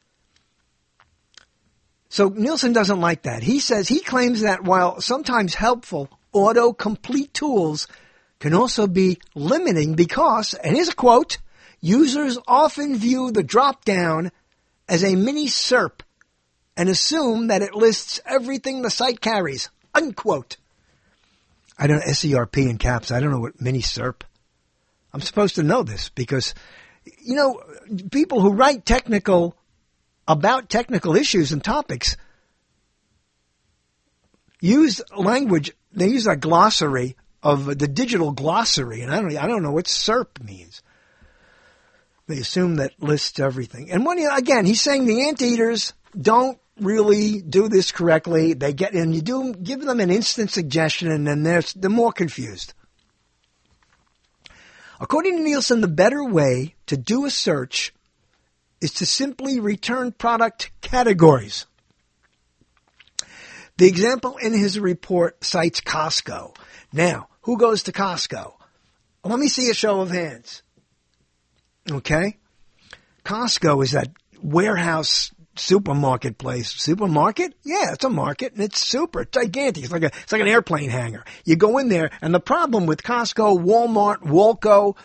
So Nielsen doesn't like that. He claims that while sometimes helpful, autocomplete tools can also be limiting because, and here's a quote, users often view the drop-down as a mini SERP and assume that it lists everything the site carries, unquote. I don't know, SERP in caps. I don't know what mini SERP. I'm supposed to know this because, people who write about technical issues and topics use language. They use a glossary of the digital glossary, and I don't know what SERP means. They assume that lists everything. And again, he's saying the anteaters don't really do this correctly. They get, and you give them an instant suggestion, and then they're more confused. According to Nielsen, the better way to do a search is to simply return product categories. The example in his report cites Costco. Now, who goes to Costco? Let me see a show of hands. Okay? Costco is that warehouse supermarket place. Supermarket? Yeah, it's a market, and it's super. It's gigantic. It's like an airplane hangar. You go in there, and the problem with Costco, Walmart, Walco,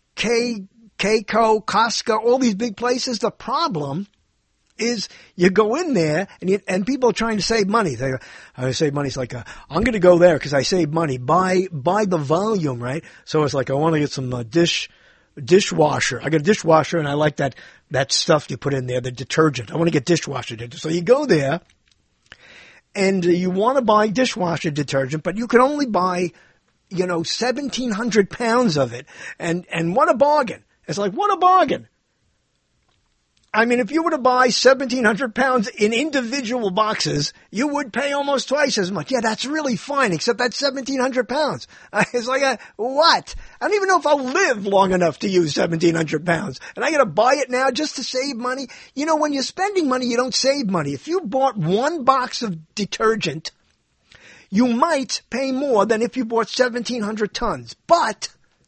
Kco, Costco, all these big places, the problem is you go in there, and people are trying to save money. They go, I save money. It's like, I'm going to go there because I save money. Buy the volume, right? So it's like, I want to get some dishwasher. I got a dishwasher, and I like that stuff you put in there, the detergent. I want to get dishwasher detergent. So you go there, and you want to buy dishwasher detergent, but you can only buy, 1,700 pounds of it. And what a bargain. It's like, what a bargain. I mean, if you were to buy 1,700 pounds in individual boxes, you would pay almost twice as much. Yeah, that's really fine, except that's 1,700 pounds. It's like, what? I don't even know if I'll live long enough to use 1,700 pounds. And I got to buy it now just to save money. When you're spending money, you don't save money. If you bought one box of detergent, you might pay more than if you bought 1,700 tons. But,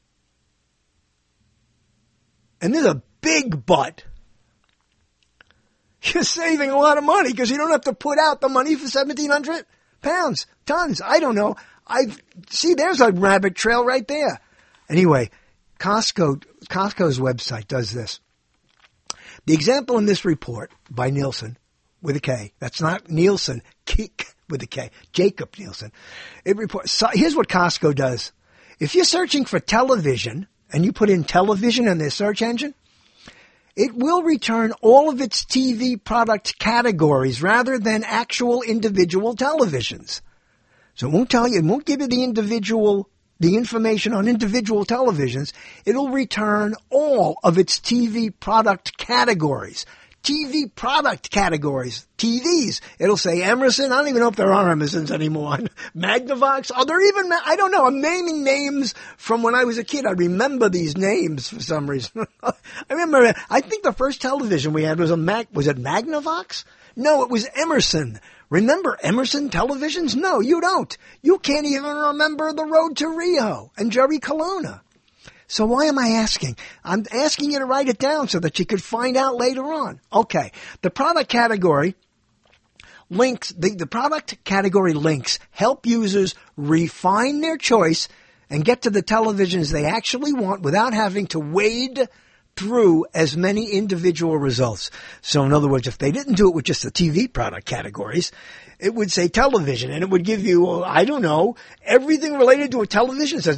and there's a big but, you're saving a lot of money because you don't have to put out the money for 1,700 tons. I don't know. There's a rabbit trail right there. Anyway, Costco's website does this. The example in this report by Nielsen, with a K, that's not Nielsen, with a K, Jacob Nielsen. It reports, so here's what Costco does. If you're searching for television, and you put in television in their search engine, it will return all of its TV product categories rather than actual individual televisions. So it won't tell you, it won't give you the information on individual televisions. It'll return all of its TV product categories. TV product categories. TVs. It'll say Emerson. I don't even know if there are Emersons anymore. Magnavox. Are there even, I don't know. I'm naming names from when I was a kid. I remember these names for some reason. I think the first television we had was was it Magnavox? No, it was Emerson. Remember Emerson televisions? No, you don't. You can't even remember The Road to Rio and Jerry Colonna. So why am I asking? I'm asking you to write it down so that you could find out later on. Okay. The product category links, the product category links help users refine their choice and get to the televisions they actually want without having to wade through as many individual results. So in other words, if they didn't do it with just the TV product categories, it would say television, and it would give you, I don't know, everything related to a television. It says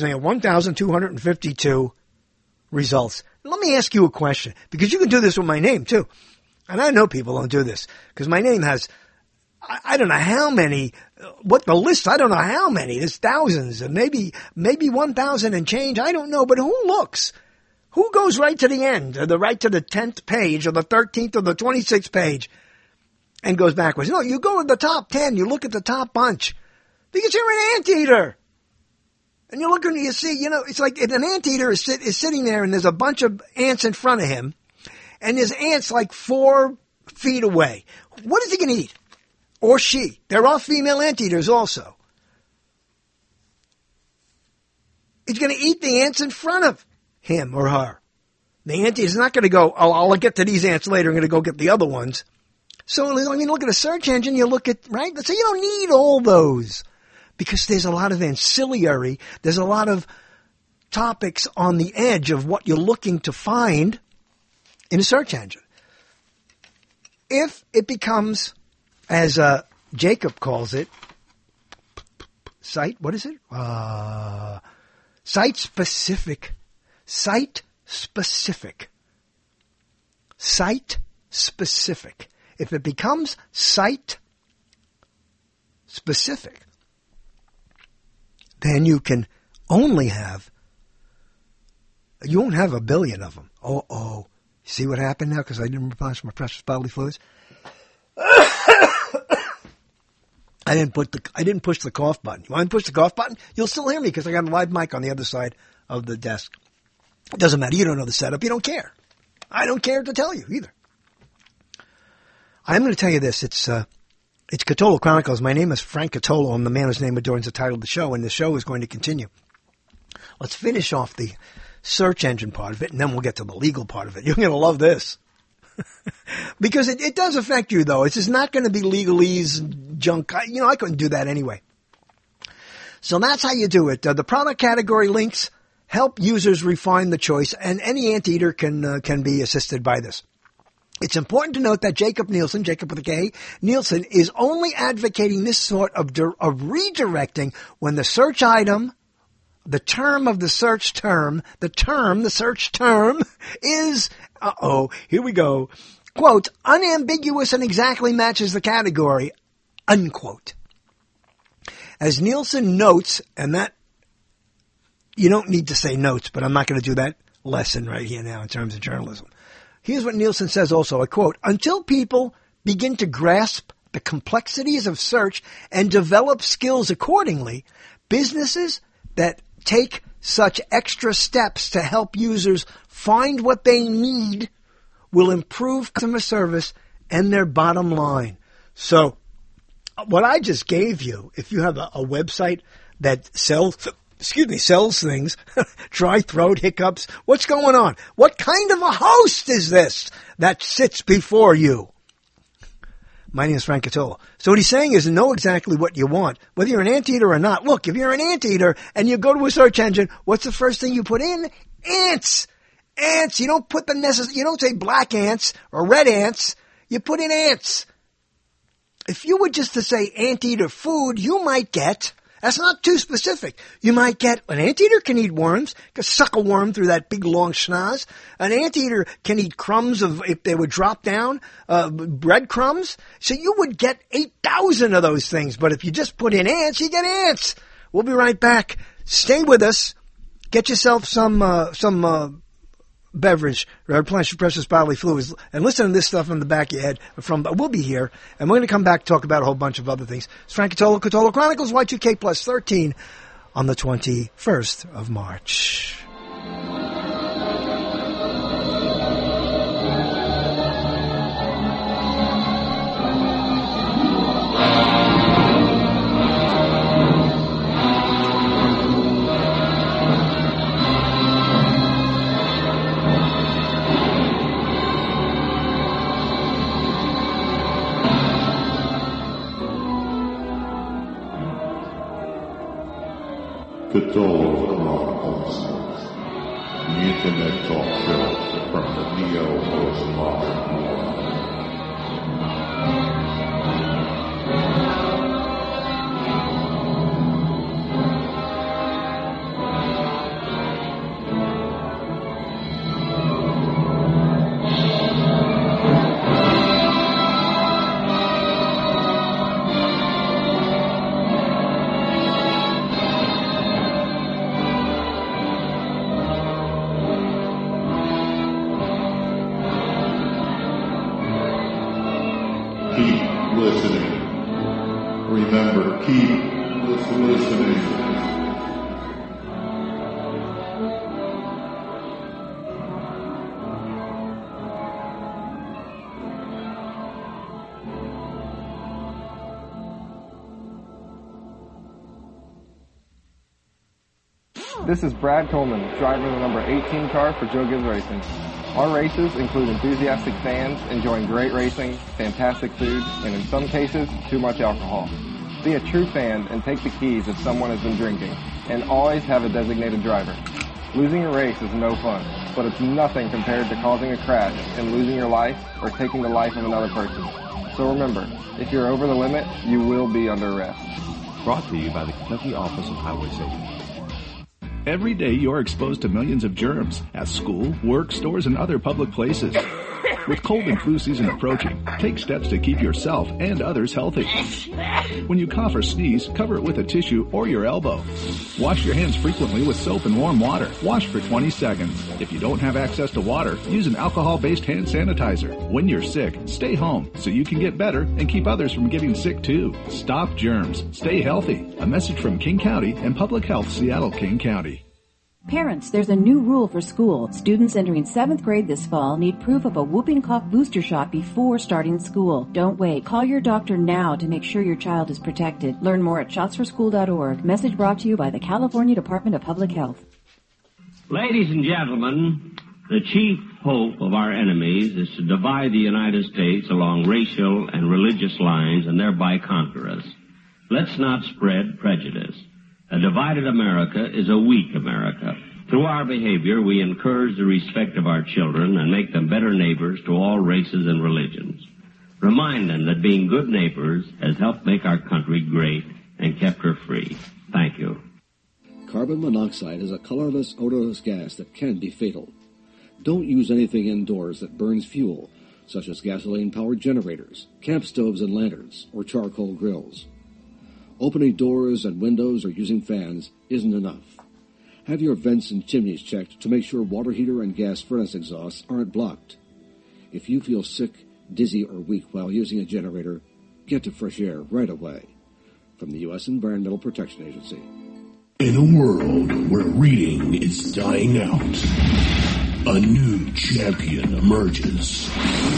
1,252 results. Let me ask you a question, because you can do this with my name too. And I know people don't do this, because my name has, I don't know how many, what the list, I don't know how many. There's thousands, and maybe 1,000 and change. I don't know, but who looks? Who goes right to the end, or right to the 10th page, or the 13th, or the 26th page, and goes backwards? No, you go to the top 10, you look at the top bunch, because you're an anteater. And you look and you see, it's like if an anteater is sitting there and there's a bunch of ants in front of him, and there's ants like 4 feet away. What is he going to eat? Or she. There are female anteaters also. He's going to eat the ants in front of him or her. The ant is not going to go, I'll get to these ants later, I'm going to go get the other ones. So, look at a search engine, you look at, right? So you don't need all those, because there's a lot of ancillary, there's a lot of topics on the edge of what you're looking to find in a search engine. If it becomes, as Jacob calls it, site specific. Site specific. If it becomes site specific, then you can only have, you won't have a billion of them. Oh. See what happened now? Because I didn't replenish my precious bodily fluids. I didn't push the cough button. You want to push the cough button? You'll still hear me because I got a live mic on the other side of the desk. It doesn't matter. You don't know the setup. You don't care. I don't care to tell you either. I'm going to tell you this. It's Catolo Chronicles. My name is Frank Catolo. I'm the man whose name adorns the title of the show, and the show is going to continue. Let's finish off the search engine part of it, and then we'll get to the legal part of it. You're going to love this. Because it does affect you, though. It's just not going to be legalese junk. I couldn't do that anyway. So that's how you do it. The product category links help users refine the choice, and any anteater can be assisted by this. It's important to note that Jacob Nielsen, Jacob with a K, Nielsen, is only advocating this sort of redirecting when the search item, the term of the search term, the search term is, here we go, quote, unambiguous and exactly matches the category, unquote. As Nielsen notes, and that, you don't need to say notes, but I'm not going to do that lesson right here now in terms of journalism. Here's what Nielsen says also, I quote, until people begin to grasp the complexities of search and develop skills accordingly, businesses that take such extra steps to help users find what they need will improve customer service and their bottom line. So what I just gave you, if you have a website that sells things, dry throat, hiccups, what's going on? What kind of a host is this that sits before you? My name is Frank Catolo. So what he's saying is know exactly what you want, whether you're an anteater or not. Look, if you're an anteater and you go to a search engine, what's the first thing you put in? Ants. Ants. You don't put you don't say black ants or red ants. You put in ants. If you were just to say anteater food, you might get, that's not too specific. You might get, an anteater can eat worms, can suck a worm through that big long schnoz. An anteater can eat crumbs if they would drop down, breadcrumbs. So you would get 8,000 of those things. But if you just put in ants, you get ants. We'll be right back. Stay with us. Get yourself some beverage, replenish your precious bodily fluids, and listen to this stuff in the back of your head. We'll be here, and we're going to come back to talk about a whole bunch of other things. It's Frank Catolo, Catolo Chronicles, Y2K plus 13 on the 21st of March. Catolo Chronicles, the Internet talk show from the neo-postmodern world. Remember, keep listening. This is Brad Coleman, driver of the number 18 car for Joe Gibbs Racing. Our races include enthusiastic fans enjoying great racing, fantastic food, and in some cases, too much alcohol. Be a true fan and take the keys if someone has been drinking, and always have a designated driver. Losing a race is no fun, but it's nothing compared to causing a crash and losing your life or taking the life of another person. So remember, if you're over the limit, you will be under arrest. Brought to you by the Kentucky Office of Highway Safety. Every day you're exposed to millions of germs at school, work, stores, and other public places. With cold and flu season approaching, take steps to keep yourself and others healthy. When you cough or sneeze, cover it with a tissue or your elbow. Wash your hands frequently with soap and warm water. Wash for 20 seconds. If you don't have access to water, use an alcohol-based hand sanitizer. When you're sick, stay home so you can get better and keep others from getting sick too. Stop germs. Stay healthy. A message from King County and Public Health Seattle-King County. Parents, there's a new rule for school. Students entering 7th grade this fall need proof of a whooping cough booster shot before starting school. Don't wait. Call your doctor now to make sure your child is protected. Learn more at shotsforschool.org. Message brought to you by the California Department of Public Health. Ladies and gentlemen, the chief hope of our enemies is to divide the United States along racial and religious lines and thereby conquer us. Let's not spread prejudice. A divided America is a weak America. Through our behavior, we encourage the respect of our children and make them better neighbors to all races and religions. Remind them that being good neighbors has helped make our country great and kept her free. Thank you. Carbon monoxide is a colorless, odorless gas that can be fatal. Don't use anything indoors that burns fuel, such as gasoline-powered generators, camp stoves and lanterns, or charcoal grills. Opening doors and windows or using fans isn't enough. Have your vents and chimneys checked to make sure water heater and gas furnace exhausts aren't blocked. If you feel sick, dizzy, or weak while using a generator, get to fresh air right away. From the U.S. Environmental Protection Agency. In a world where reading is dying out, a new champion emerges.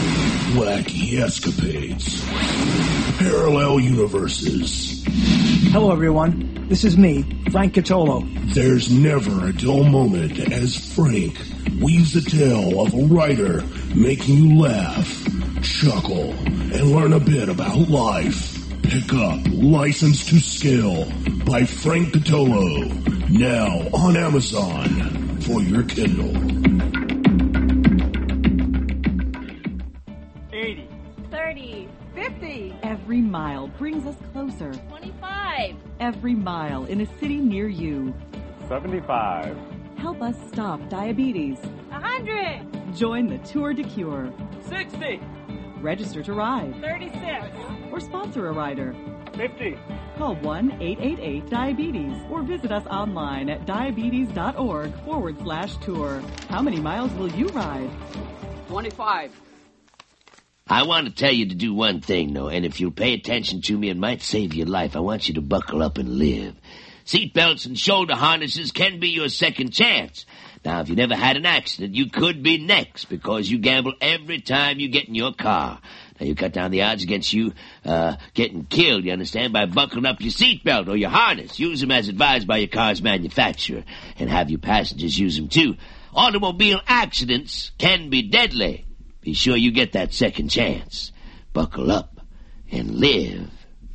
Wacky escapades. Parallel universes. Hello, everyone. This is me, Frank Catolo. There's never a dull moment as Frank weaves the tale of a writer making you laugh, chuckle, and learn a bit about life. Pick up License to Scale by Frank Catolo, now on Amazon for your Kindle. brings us closer. 25. Every mile in a city near you. 75. Help us stop diabetes. 100. Join the Tour de Cure. 60. Register to ride. 36. Or sponsor a rider. 50. Call 1-888-DIABETES or visit us online at diabetes.org/tour. How many miles will you ride? 25. I want to tell you to do one thing, though, and if you'll pay attention to me, it might save your life. I want you to buckle up and live. Seatbelts and shoulder harnesses can be your second chance. Now, if you never had an accident, you could be next because you gamble every time you get in your car. Now, you cut down the odds against you getting killed, you understand, by buckling up your seatbelt or your harness. Use them as advised by your car's manufacturer, and have your passengers use them, too. Automobile accidents can be deadly. Be sure you get that second chance. Buckle up and live.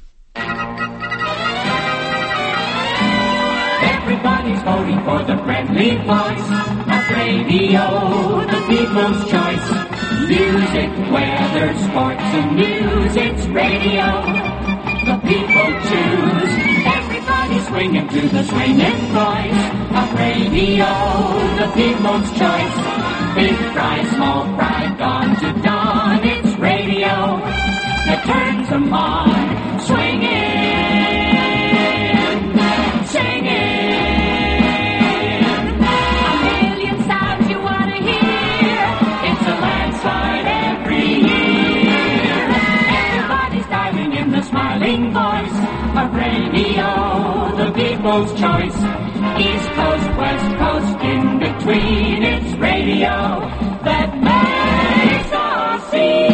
Everybody's voting for the friendly voice of radio, the people's choice. Music, weather, sports, and news, it's radio. The people choose. Everybody's swinging to the swinging voice of radio, the people's choice. Big fry, small fry, dawn to dawn, it's radio that turns them on. Swinging, singing, a million sounds you want to hear. It's a landslide every year. Everybody's diving in the smiling voice of radio, the people's choice. East Coast, West Coast, in between, it's radio that makes us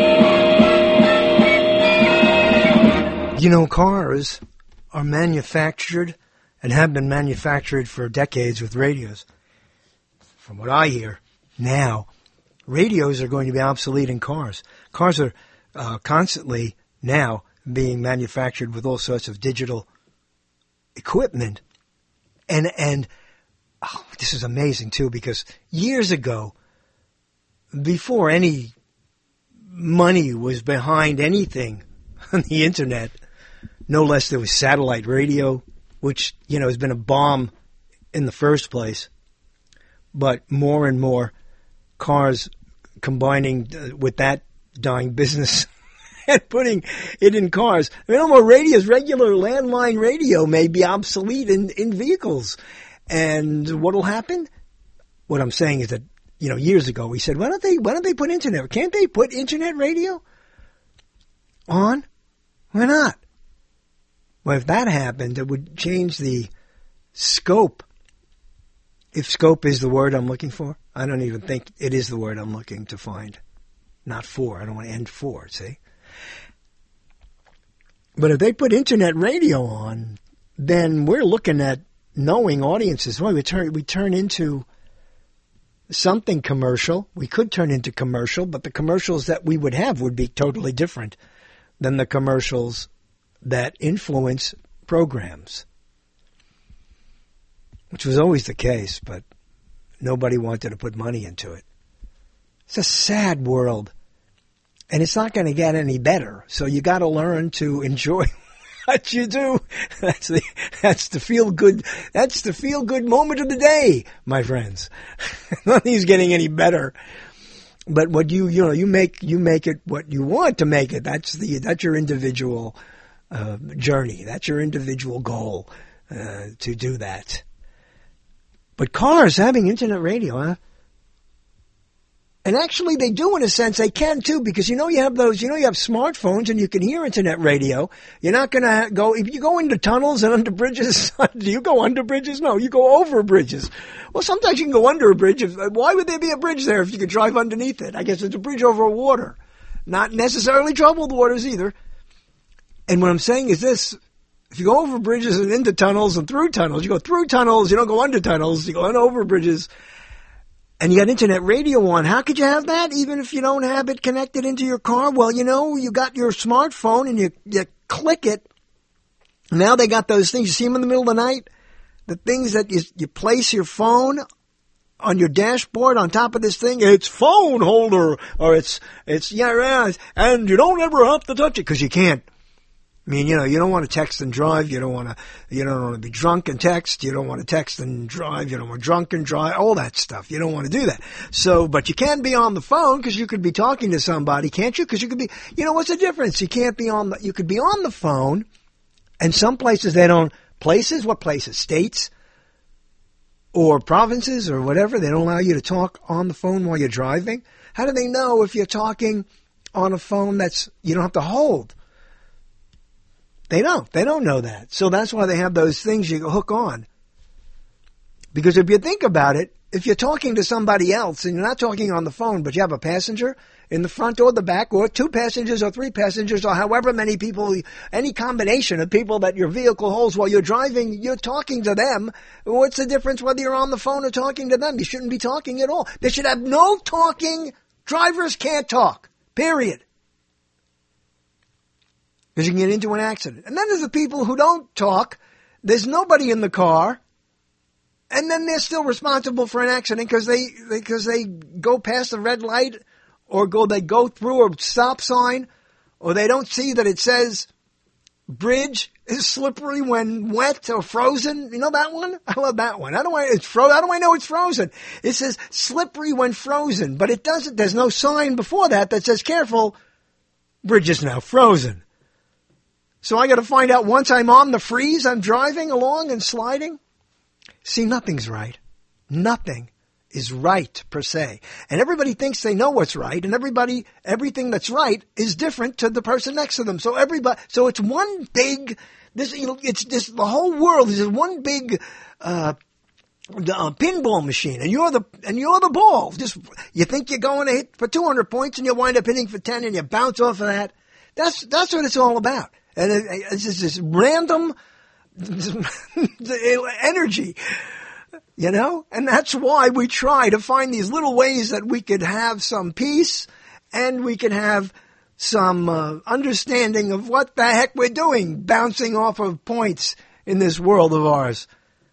see. You know, cars are manufactured and have been manufactured for decades with radios. From what I hear now, radios are going to be obsolete in cars. Cars are constantly now being manufactured with all sorts of digital equipment. And this is amazing, too, because years ago, before any money was behind anything on the Internet, no less there was satellite radio, which, you know, has been a bomb in the first place. But more and more cars combining with that dying business and putting it in cars. I mean, no more radios. Regular landline radio may be obsolete in vehicles. And what'll happen? What I'm saying is that, you know, years ago we said, why don't they put internet? Can't they put internet radio on? Why not? Well, if that happened, it would change the scope. If scope is the word I'm looking for, I don't even think it is the word I'm looking to find. Not for. I don't want to end for, see? But if they put internet radio on, then we're looking at knowing audiences. Well, we turn into something commercial. We could turn into commercial, but the commercials that we would have would be totally different than the commercials that influence programs, which was always the case, but nobody wanted to put money into it. It's a sad world. And it's not going to get any better. So you got to learn to enjoy what you do. That's the feel good. That's the feel good moment of the day, my friends. Nothing's getting any better. But what you make it what you want to make it. That's your individual journey. That's your individual goal to do that. But cars having internet radio, huh? And actually they do in a sense. They can too, because you have smartphones and you can hear internet radio. You're not going to go, if you go into tunnels and under bridges, do you go under bridges? No, you go over bridges. Well, sometimes you can go under a bridge. Why would there be a bridge there if you could drive underneath it? I guess it's a bridge over water. Not necessarily troubled waters either. And what I'm saying is this: if you go over bridges and into tunnels and through tunnels, you go through tunnels, you don't go under tunnels, you go over bridges. And you got internet radio on. How could you have that even if you don't have it connected into your car? Well, you got your smartphone and you click it. Now they got those things. You see them in the middle of the night? The things that you place your phone on your dashboard on top of this thing. It's phone holder, or it's and you don't ever have to touch it because you can't. I mean, you know, you don't want to text and drive. You don't want to be drunk and text. You don't want to text and drive. You don't want to drunk and drive. All that stuff. You don't want to do that. So, but you can be on the phone because you could be talking to somebody, can't you? Because you could be, you know, what's the difference? You could be on the phone, and some places they don't, places? What places? States? Or provinces or whatever, they don't allow you to talk on the phone while you're driving? How do they know if you're talking on a phone you don't have to hold? They don't know that. So that's why they have those things you can hook on. Because if you think about it, if you're talking to somebody else and you're not talking on the phone, but you have a passenger in the front or the back, or 2 passengers or 3 passengers, or however many people, any combination of people that your vehicle holds while you're driving, you're talking to them. What's the difference whether you're on the phone or talking to them? You shouldn't be talking at all. They should have no talking. Drivers can't talk. Period. Because you can get into an accident. And then there's the people who don't talk. There's nobody in the car. And then they're still responsible for an accident because they go past the red light, or they go through a stop sign, or they don't see that it says bridge is slippery when wet or frozen. You know that one? I love that one. How do I know it's frozen? It says slippery when frozen, but it doesn't. There's no sign before that says careful, bridge is now frozen. So I got to find out once I'm on the freeze, I'm driving along and sliding. See, nothing's right. Nothing is right per se. And everybody thinks they know what's right, and everything that's right is different to the person next to them. So it's one big, the whole world is one big, pinball machine, and you're the ball. You think you're going to hit for 200 points and you wind up hitting for 10 and you bounce off of that. That's what it's all about. And it's just this random energy, you know? And that's why we try to find these little ways that we could have some peace and we can have some understanding of what the heck we're doing, bouncing off of points in this world of ours.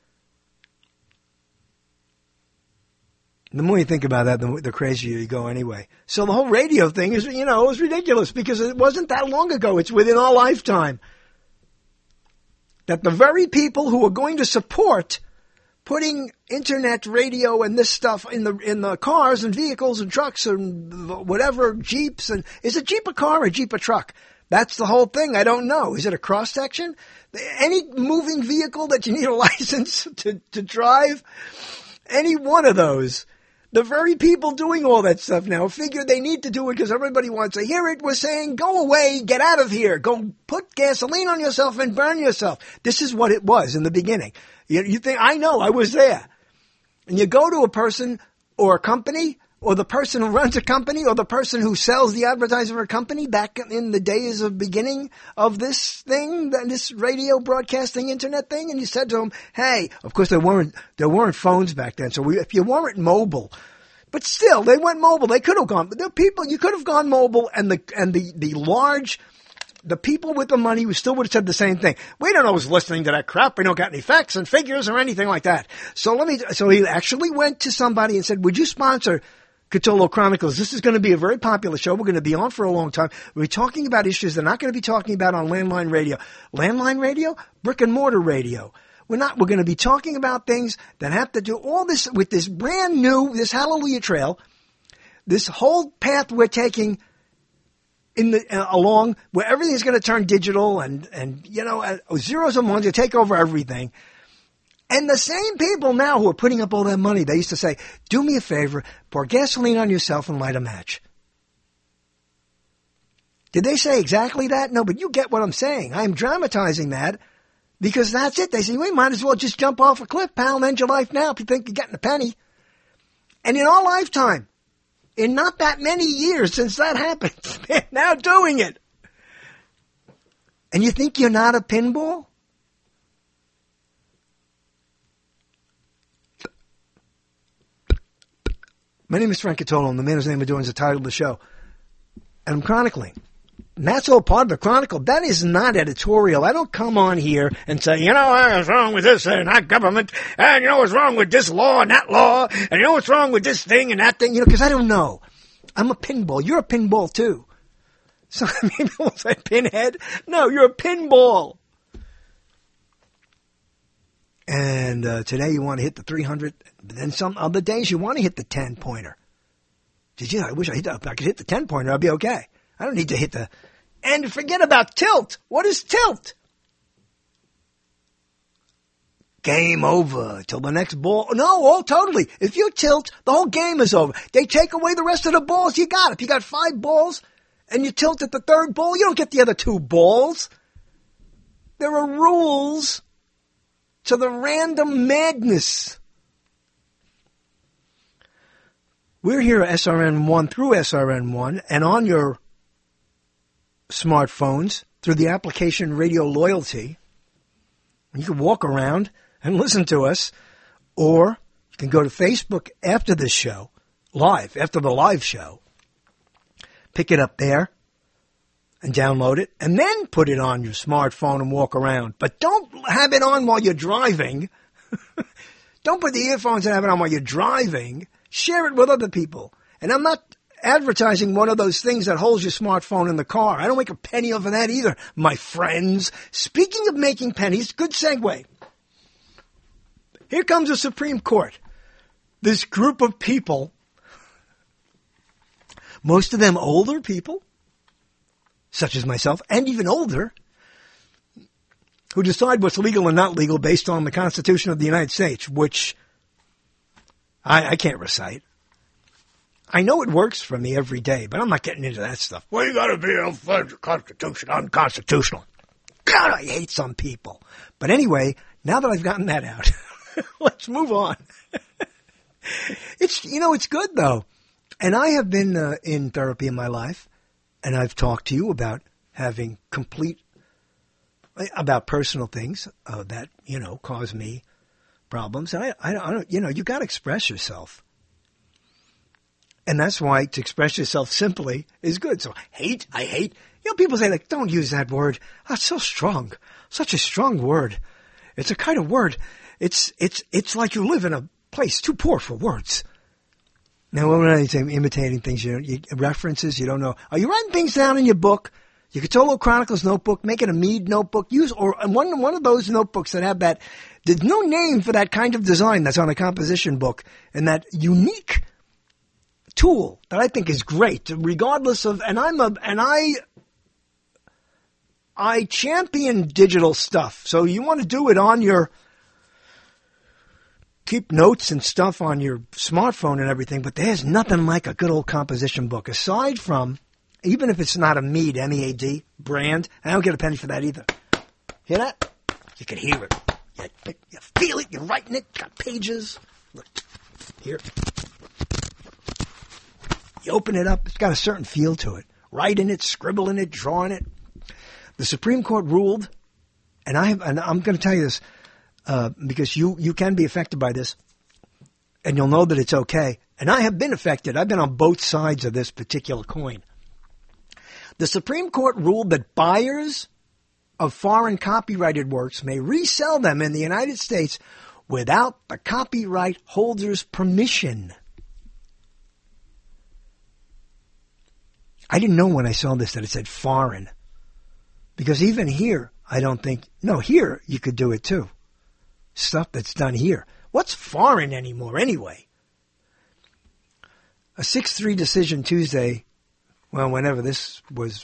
The more you think about that, the crazier you go anyway. So the whole radio thing is, it was ridiculous because it wasn't that long ago. It's within our lifetime that the very people who are going to support putting internet radio and this stuff in the cars and vehicles and trucks and whatever, Jeeps, and is a Jeep a car or a Jeep a truck? That's the whole thing. I don't know. Is it a cross section? Any moving vehicle that you need a license to drive? Any one of those. The very people doing all that stuff now figure they need to do it because everybody wants to hear it. We're saying, go away, get out of here, go put gasoline on yourself and burn yourself. This is what it was in the beginning. You think, I know, I was there. And you go to a person or a company or the person who runs a company or the person who sells the advertising for a company back in the days of beginning of this thing, this radio broadcasting internet thing, and you said to them, hey, of course there weren't phones back then, so if you weren't mobile, but still they went mobile. They could have gone. You could have gone mobile, and the people with the money still would have said the same thing. We don't know who's listening to that crap. We don't got any facts and figures or anything like that. So he actually went to somebody and said, would you sponsor Cthulhu Chronicles? This is going to be a very popular show. We're going to be on for a long time. We're talking about issues they're not going to be talking about on landline radio. Landline radio? Brick and mortar radio. We're going to be talking about things that have to do all this with this brand new, this Hallelujah Trail, this whole path we're taking along where everything's going to turn digital and zeros and ones, you take over everything. And the same people now who are putting up all that money, they used to say, do me a favor, pour gasoline on yourself and light a match. Did they say exactly that? No, but you get what I'm saying. I'm dramatizing that because that's it. They say, we might as well just jump off a cliff, pal, and end your life now if you think you're getting a penny. And in our lifetime, in not that many years since that happened, they're now doing it. And you think you're not a pinball? My name is Frank Cthulhu. I'm the man whose name we're doing is the title of the show. And I'm chronicling. And that's all part of the chronicle. That is not editorial. I don't come on here and say, what's wrong with this and that government, and what's wrong with this law and that law, and what's wrong with this thing and that thing, because I don't know. I'm a pinball. You're a pinball too. Some people will say pinhead. No, you're a pinball. And today you want to hit the 300. But then some other days you want to hit the 10-pointer. I wish if I could hit the 10-pointer, I'd be okay. I don't need to hit the... And forget about tilt. What is tilt? Game over till the next ball. No, totally. If you tilt, the whole game is over. They take away the rest of the balls you got. If you got 5 balls and you tilt at the 3rd ball, you don't get the other 2 balls. There are rules to the random madness. We're here at SRN1 through SRN1 and on your smartphones through the application Radio Loyalty. You can walk around and listen to us, or you can go to Facebook after this show, after the live show, pick it up there and download it, and then put it on your smartphone and walk around. But don't have it on while you're driving. Don't put the earphones and have it on while you're driving. Share it with other people. And I'm not advertising one of those things that holds your smartphone in the car. I don't make a penny off of that either, my friends. Speaking of making pennies, good segue. Here comes the Supreme Court. This group of people, most of them older people, such as myself, and even older, who decide what's legal and not legal based on the Constitution of the United States, which I can't recite. I know it works for me every day, but I'm not getting into that stuff. Well, you got to be a federal Constitution, unconstitutional. God, I hate some people. But anyway, now that I've gotten that out, let's move on. It's good though. And I have been in therapy in my life, and I've talked to you about having about personal things that, cause me problems. And I don't, you got to express yourself. And that's why to express yourself simply is good. So I hate. People say, like, don't use that word. Oh, it's so strong. Such a strong word. It's a kind of word. It's like you live in a place too poor for words. Now, when I say imitating things, references, you don't know. Are you writing things down in your book? Your Cthulhu Chronicles notebook, make it a Mead notebook. Use one of those notebooks that have that. There's no name for that kind of design that's on a composition book, and that unique tool that I think is great, regardless of. And I champion digital stuff. So you want to do it on your. Keep notes and stuff on your smartphone and everything, but there's nothing like a good old composition book. Aside from, even if it's not a Mead, M-E-A-D, brand, I don't get a penny for that either. Hear that? You can hear it. You feel it. You're writing it. Got pages. Look, here. You open it up. It's got a certain feel to it. Write in it, scribble in it, draw in it. The Supreme Court ruled, and I'm going to tell you this, because you can be affected by this, and you'll know that it's okay. And I have been affected. I've been on both sides of this particular coin. The Supreme Court ruled that buyers of foreign copyrighted works may resell them in the United States without the copyright holder's permission. I didn't know when I saw this that it said foreign. Because even here, I don't think, no, here you could do it too. Stuff that's done here. What's foreign anymore anyway? A 6-3 decision Tuesday, well, whenever this was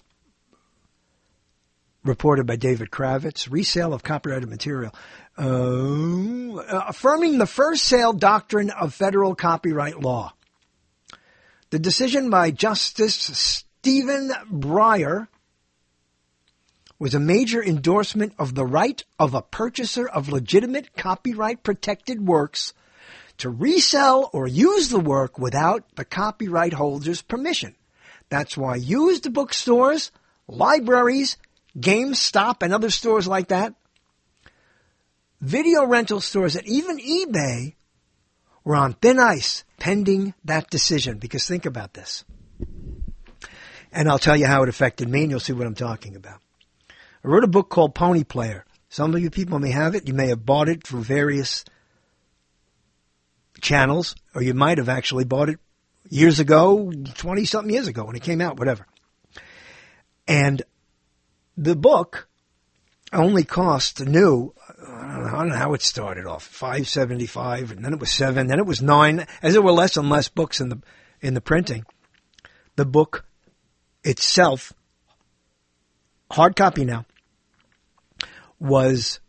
reported by David Kravitz, resale of copyrighted material, affirming the first sale doctrine of federal copyright law. The decision by Justice Stephen Breyer was a major endorsement of the right of a purchaser of legitimate copyright-protected works to resell or use the work without the copyright holder's permission. That's why used bookstores, libraries, GameStop, and other stores like that, video rental stores, and even eBay were on thin ice pending that decision. Because think about this. And I'll tell you how it affected me, and you'll see what I'm talking about. I wrote a book called Pony Player. Some of you people may have it. You may have bought it through various channels, or you might have actually bought it years ago, 20-something years ago when it came out, whatever. And the book only cost new, I don't know how it started off, $5.75, and then it was $7, then it was $9. As there were less and less books in the printing, the book itself, hard copy now, was,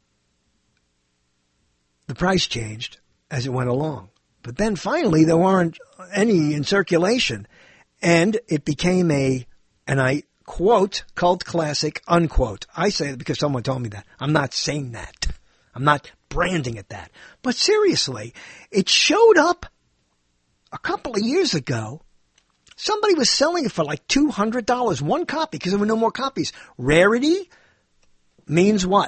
the price changed as it went along. But then finally there weren't any in circulation, and it became and I quote, cult classic, unquote. I say it because someone told me that. I'm not saying that. I'm not branding it that. But seriously, it showed up a couple of years ago. Somebody was selling it for like $200, one copy, because there were no more copies. Rarity means what?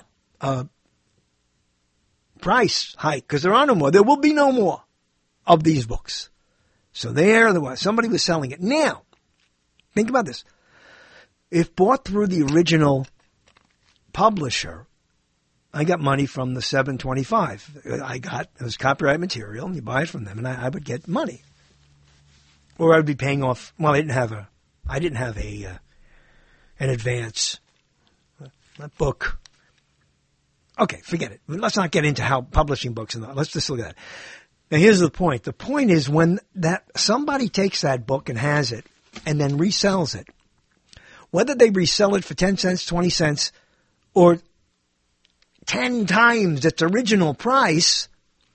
Price hike, because there are no more. There will be no more of these books. So there was. Somebody was selling it. Now, think about this. If bought through the original publisher, I got money from the $7.25. It was copyright material, and you buy it from them, and I would get money. Or I would be paying off. Well, I didn't have an advance. That book. Okay, forget it. Let's not get into how publishing books and let's just look at that. Now here's the point. The point is when somebody takes that book and has it and then resells it, whether they resell it for 10 cents, 20 cents, or 10 times its original price,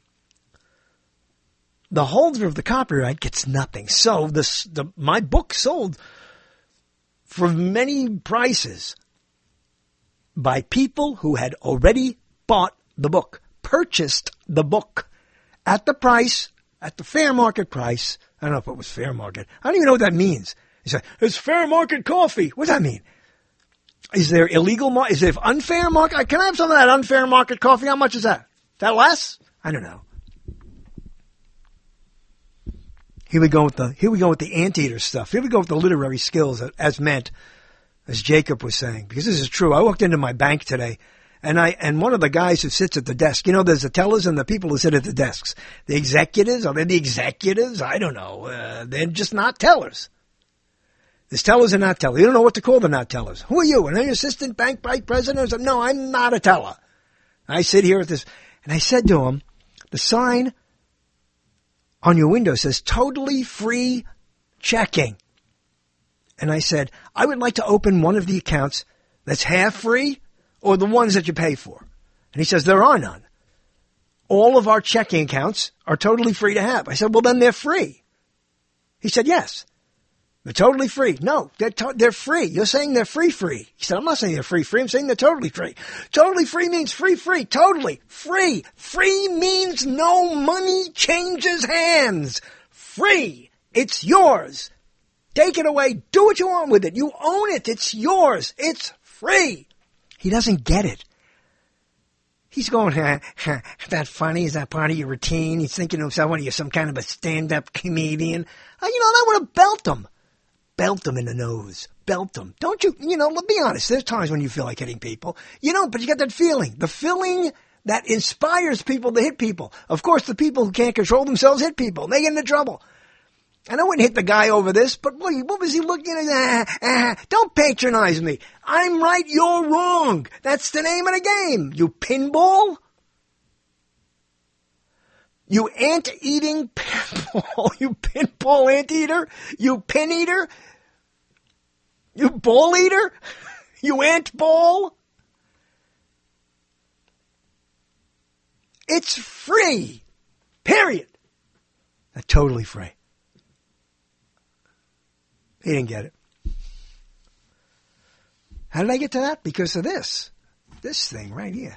the holder of the copyright gets nothing. So my book sold for many prices by people who had already bought the book, purchased the book at the price, at the fair market price. I don't know if it was fair market. I don't even know what that means. He said, it's fair market coffee. What does that mean? Is there illegal is there unfair market? Can I have some of that unfair market coffee? How much is that? Is that less? I don't know. Here we go with the anteater stuff. Here we go with the literary skills as meant, as Jacob was saying, because this is true. I walked into my bank today, and one of the guys who sits at the desk, there's the tellers and the people who sit at the desks. The executives, are they the executives? I don't know. They're just not tellers. There's tellers and not tellers. You don't know what to call the not tellers. Who are you? An assistant bank president? No, I'm not a teller. I sit here at this, and I said to him, the sign on your window says totally free checking. And I said, I would like to open one of the accounts that's half free or the ones that you pay for. And he says, there are none. All of our checking accounts are totally free to have. I said, well, then they're free. He said, yes. They're totally free. No, they're free. You're saying they're free. He said, I'm not saying they're free. I'm saying they're totally free. Totally free means free. Totally free. Free means no money changes hands. Free. It's yours. Take it away. Do what you want with it. You own it. It's yours. It's free. He doesn't get it. He's going, is that funny? Is that part of your routine? He's thinking to himself, what are you, some kind of a stand-up comedian? I would have belt him. Belt them in the nose. Belt them. Don't you, let's be honest. There's times when you feel like hitting people. You don't, but you get that feeling. The feeling that inspires people to hit people. Of course, the people who can't control themselves hit people. They get into trouble. And I wouldn't hit the guy over this, but what was he looking at? Don't patronize me. I'm right, you're wrong. That's the name of the game. You pinball? You ant-eating pinball. You pinball ant-eater? You pin-eater? You ball-eater? You ant-ball? It's free. Period. Totally free. He didn't get it. How did I get to that? Because of this. This thing right here.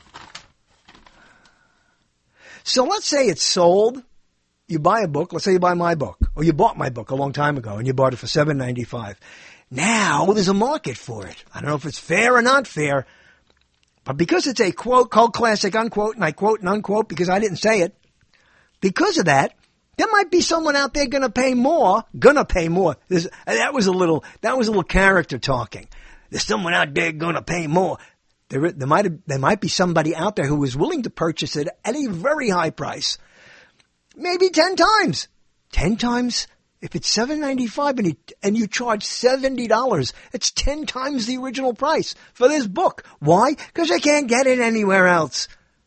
So let's say it's sold. You buy a book. Let's say you buy my book. Or you bought my book a long time ago and you bought it for $7.95. Now there's a market for it. I don't know if it's fair or not fair. But because it's a quote, cult classic, unquote, and I quote and unquote because I didn't say it. Because of that, there might be someone out there gonna pay more. That was a little character talking. There's someone out there gonna pay more. There might be somebody out there who was willing to purchase it at a very high price. Maybe 10 times. 10 times If it's $7.95 and you charge $70, it's 10 times the original price for this book. Why? Because they can't get it anywhere else.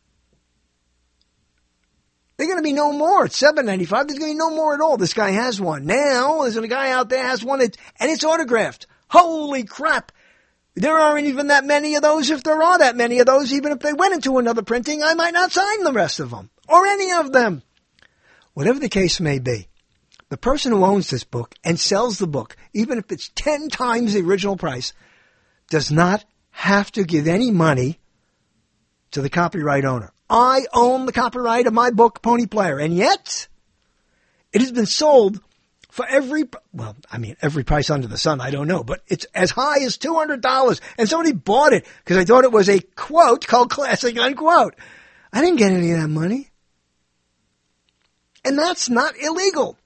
They're going to be no more at $7.95. There's going to be no more at all. This guy has one. Now, there's a guy out there has one, and it's autographed. Holy crap. There aren't even that many of those. If there are that many of those, even if they went into another printing, I might not sign the rest of them. Or any of them. Whatever the case may be, the person who owns this book and sells the book, even if it's 10 times the original price, does not have to give any money to the copyright owner. I own the copyright of my book, Pony Player, and yet it has been sold for every price under the sun, I don't know, but it's as high as $200, and somebody bought it because I thought it was a quote called classic, unquote. I didn't get any of that money. And that's not illegal.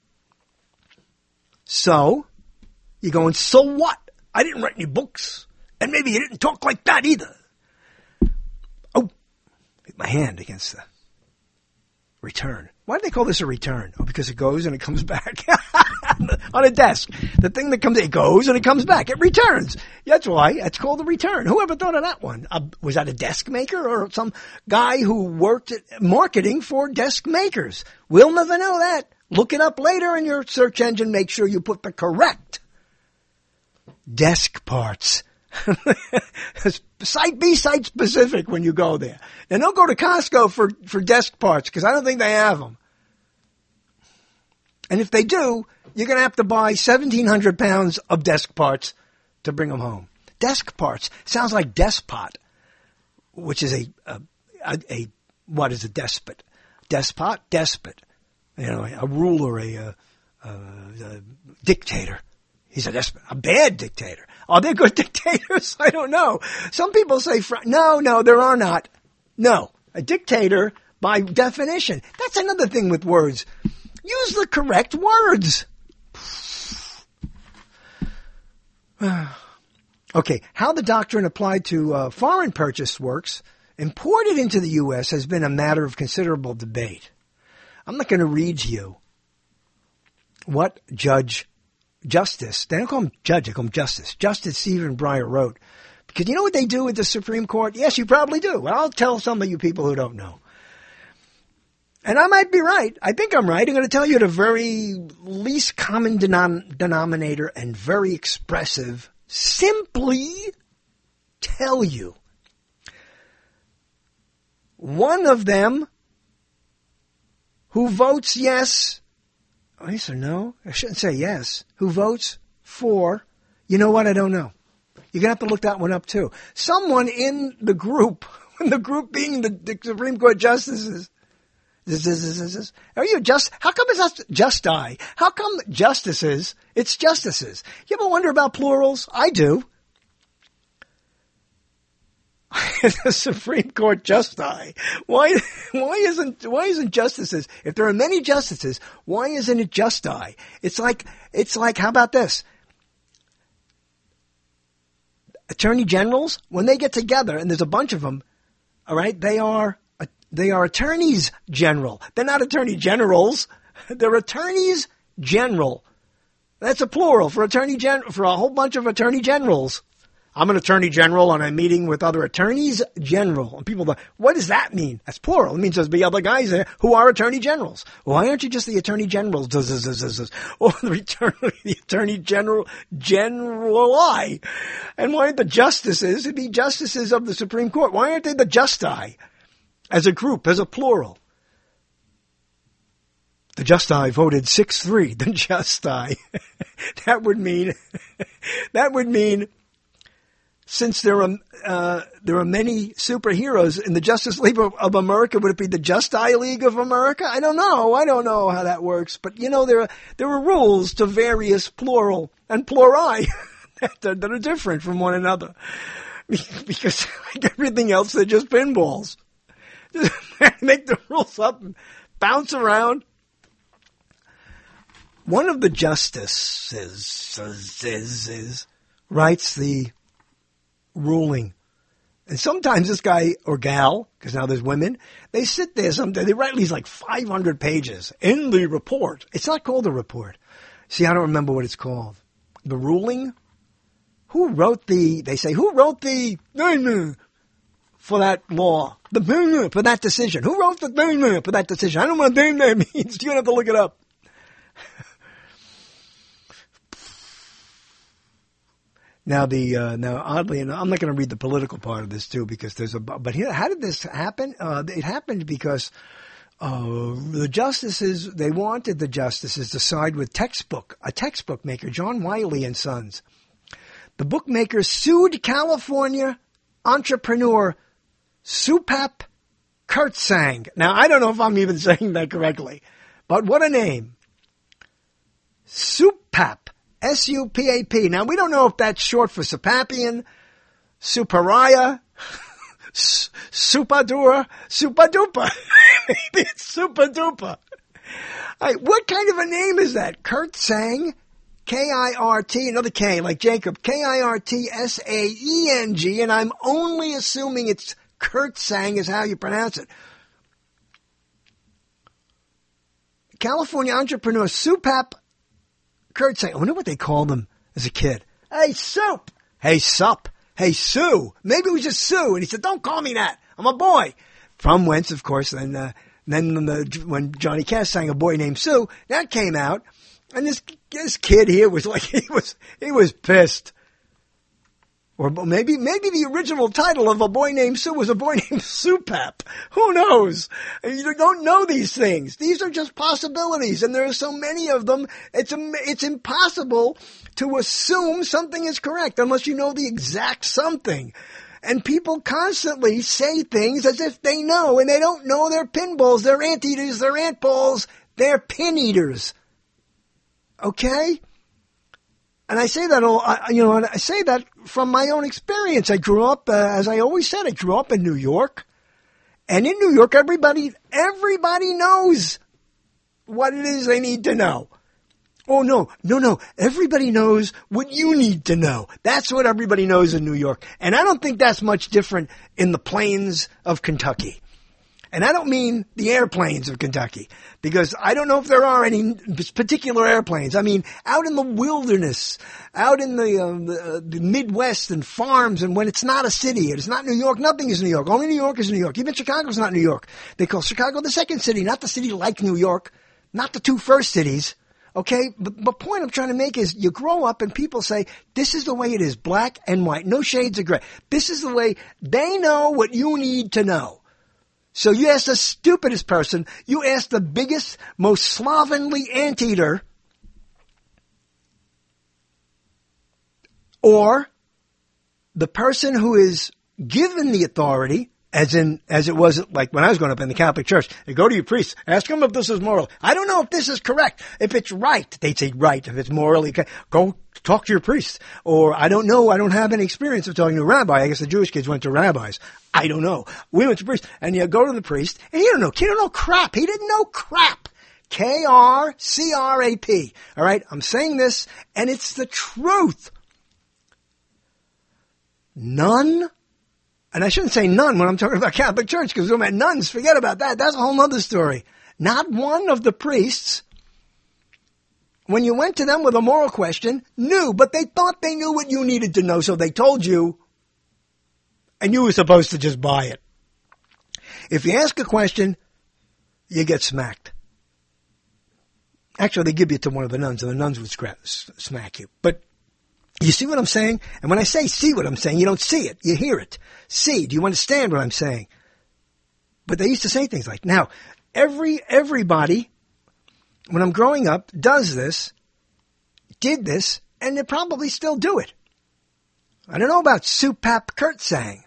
So, you're going, so what? I didn't write any books, and maybe you didn't talk like that either. Oh, hit my hand against the return. Why do they call this a return? Oh, because it goes and it comes back. On a desk. The thing that it goes and it comes back. It returns. That's why it's called a return. Whoever thought of that one? Was that a desk maker or some guy who worked at marketing for desk makers? We'll never know that. Look it up later in your search engine. Make sure you put the correct desk parts. Site B, site specific when you go there. And don't go to Costco for desk parts because I don't think they have them. And if they do, you're going to have to buy 1,700 pounds of desk parts to bring them home. Desk parts sounds like despot, which is what is a despot? Despot? Despot. You know, a ruler, a dictator. He's a despot, a bad dictator. Are there good dictators? I don't know. Some people say, no, there are not. No, a dictator, by definition. That's another thing with words. Use the correct words. Okay, how the doctrine applied to foreign purchase works imported into the U.S. has been a matter of considerable debate. I'm not going to read you what Justice, they don't call him judge, they call him Justice Stephen Breyer wrote. Because you know what they do with the Supreme Court? Yes, you probably do. Well, I'll tell some of you people who don't know. And I might be right. I think I'm right. I'm going to tell you the very least common denominator and very expressive. Simply tell you. One of them who votes yes or no? I shouldn't say yes. Who votes for? You know what? I don't know. You're going to have to look that one up too. Someone in the group being the Supreme Court justices. Are you how come it's not justi? How come justices? It's justices. You ever wonder about plurals? I do. The Supreme Court justi. Why isn't justices? If there are many justices, why isn't it justi? It's like, how about this? Attorney generals, when they get together, and there's a bunch of them, all right, they are attorneys general. They're not attorney generals. They're attorneys general. That's a plural for for a whole bunch of attorney generals. I'm an attorney general and I'm meeting with other attorneys general. And people go, what does that mean? That's plural. It means there's the other guys there who are attorney generals. Why aren't you just the attorney generals? Or the attorney general. And why aren't the justices? It'd be justices of the Supreme Court. Why aren't they the justi? As a group, as a plural. The justi voted 6-3. The justi. That would mean, since there are many superheroes in the Justice League of America, would it be the Justi League of America? I don't know. I don't know how that works. But, you know, there are rules to various plural and pluri that are different from one another. Because like everything else, they're just pinballs. Make the rules up and bounce around. One of the justices writes the ruling. And sometimes this guy or gal, because now there's women, they sit there sometimes, they write these like 500 pages in the report. It's not called a report. See, I don't remember what it's called. The ruling? Who wrote the for that law? For that decision. Who wrote the for that decision? I don't know what means. You're going to have to look it up. Now, oddly enough, I'm not going to read the political part of this too, because but here, how did this happen? It happened because the justices, they wanted the justices to side with a textbook maker, John Wiley and Sons. The bookmaker sued California entrepreneur Supap Kirtsang. Now, I don't know if I'm even saying that correctly, but what a name. Supap. S-U-P-A-P. Now, we don't know if that's short for Supapian, Suparaya, Supadura, Supadupa. Maybe it's Supadupa. What kind of a name is that? Kirtsang, K-I-R-T, another K, like Jacob, K-I-R-T-S-A-E-N-G, and I'm only assuming it's Kirtsang is how you pronounce it. California entrepreneur Supap Kirtsang. I wonder what they called him as a kid. Hey, Soup. Hey, Sup. Hey, Sue. Maybe it was just Sue. And he said, don't call me that. I'm a boy. From whence, of course, then when Johnny Cash sang A Boy Named Sue, that came out. And this kid here was like, he was pissed. Or maybe the original title of A Boy Named Sue was A Boy Named Supap. Who knows? You don't know these things. These are just possibilities, and there are so many of them. It's impossible to assume something is correct unless you know the exact something. And people constantly say things as if they know, and they don't know. They're pinballs, they're anteaters, they're ant balls, they're pin eaters. Okay? And I say that I say that from my own experience. I grew up, as I always said, I grew up in New York. And in New York, everybody knows what it is they need to know. Oh, no. Everybody knows what you need to know. That's what everybody knows in New York. And I don't think that's much different in the plains of Kentucky. And I don't mean the airplanes of Kentucky, because I don't know if there are any particular airplanes. I mean, out in the wilderness, out in the Midwest and farms, and when it's not a city, it's not New York, nothing is New York. Only New York is New York. Even Chicago's not New York. They call Chicago the second city, not the city like New York, not the two first cities. Okay? But the point I'm trying to make is you grow up and people say, this is the way it is, black and white, no shades of gray. This is the way they know what you need to know. So you ask the stupidest person, you ask the biggest, most slovenly anteater, or the person who is given the authority, as it was like when I was growing up in the Catholic Church. They go to your priest, ask him if this is moral. I don't know if this is correct. If it's right, they'd say right. If it's morally, go talk to your priest. Or I don't know, I don't have any experience of talking to a rabbi. I guess the Jewish kids went to rabbis. I don't know. We went to priest, and you go to the priest, and he don't know crap. He didn't know crap. K-R-C-R-A-P. All right, I'm saying this, and it's the truth. None. And I shouldn't say none when I'm talking about Catholic Church, because we're talking about nuns. Forget about that. That's a whole other story. Not one of the priests, when you went to them with a moral question, knew, but they thought they knew what you needed to know, so they told you, and you were supposed to just buy it. If you ask a question, you get smacked. Actually, they give you to one of the nuns, and the nuns would smack you. But you see what I'm saying? And when I say see what I'm saying, you don't see it. You hear it. See, do you understand what I'm saying? But they used to say things like, now, everybody, when I'm growing up, does this, did this, and they probably still do it. I don't know about Supap Kirtsang.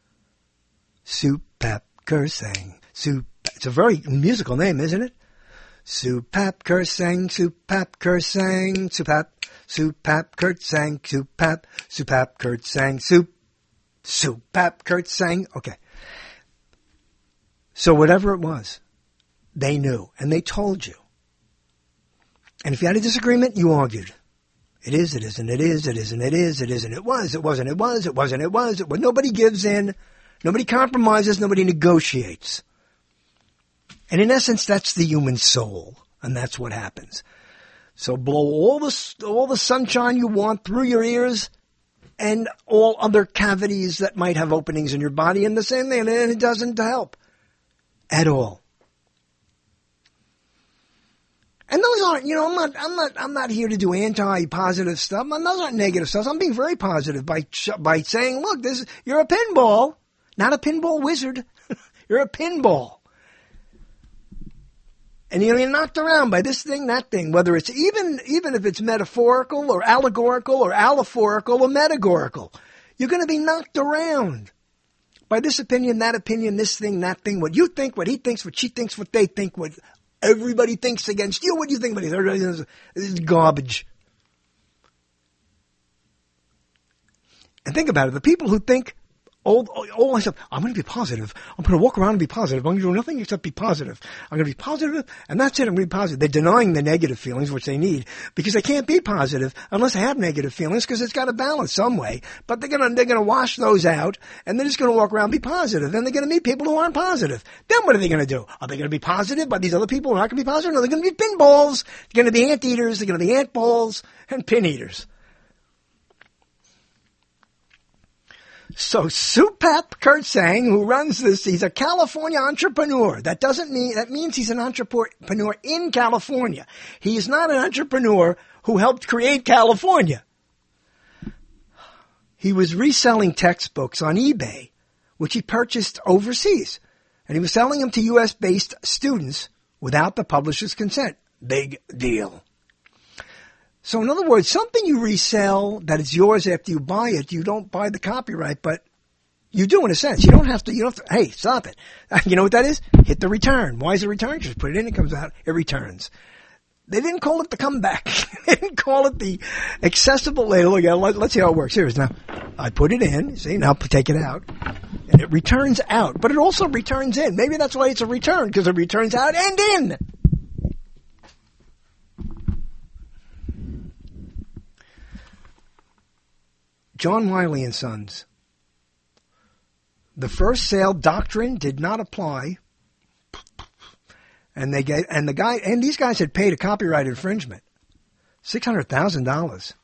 Supap Kirtsang. It's a very musical name, isn't it? Supap Kirtsang, Supap Kirtsang, Supap Kirtsang, Supap Kirtsang, Supap Kirtsang. Okay. So whatever it was, they knew, and they told you. And if you had a disagreement, you argued. It is, it isn't, it is, it isn't, it is, it isn't, it was, it wasn't, it was, it wasn't, it was. Nobody gives in. Nobody compromises. Nobody negotiates. And in essence, that's the human soul. And that's what happens. So blow all the sunshine you want through your ears and all other cavities that might have openings in your body, and the same thing, and it doesn't help at all. And those aren't, I'm not here to do anti-positive stuff. Those aren't negative stuff. I'm being very positive by saying, look, you're a pinball, not a pinball wizard. You're a pinball. And you're knocked around by this thing, that thing, whether it's even if it's metaphorical or allegorical or allophorical or metagorical. You're going to be knocked around by this opinion, this thing, that thing, what you think, what he thinks, what she thinks, what they think, what everybody thinks against you. What do you think about it? This is garbage. And think about it. The people who think, all my stuff, I'm going to be positive. I'm going to walk around and be positive. I'm going to do nothing except be positive. I'm going to be positive, and that's it. I'm going to be positive. They're denying the negative feelings, which they need, because they can't be positive unless they have negative feelings, because it's got to balance some way. But they're going to wash those out, and they're just going to walk around and be positive. Then they're going to meet people who aren't positive. Then what are they going to do? Are they going to be positive by these other people who are not going to be positive? No, they're going to be pinballs. They're going to be anteaters. They're going to be ant balls and pin eaters. So Supap Kirtsang, who runs this, he's a California entrepreneur. That means he's an entrepreneur in California. He is not an entrepreneur who helped create California. He was reselling textbooks on eBay, which he purchased overseas. And he was selling them to U.S.-based students without the publisher's consent. Big deal. So in other words, something you resell that is yours after you buy it, you don't buy the copyright, but you do in a sense. You don't have to, hey, stop it. You know what that is? Hit the return. Why is it return? Just put it in, it comes out, it returns. They didn't call it the comeback. They didn't call it the accessible label. Again, let's see how it works. Here it is now. I put it in, see, now take it out. And it returns out, but it also returns in. Maybe that's why it's a return, because it returns out and in. John Wiley and Sons. The first sale doctrine did not apply, and these guys had paid a copyright infringement, $600,000.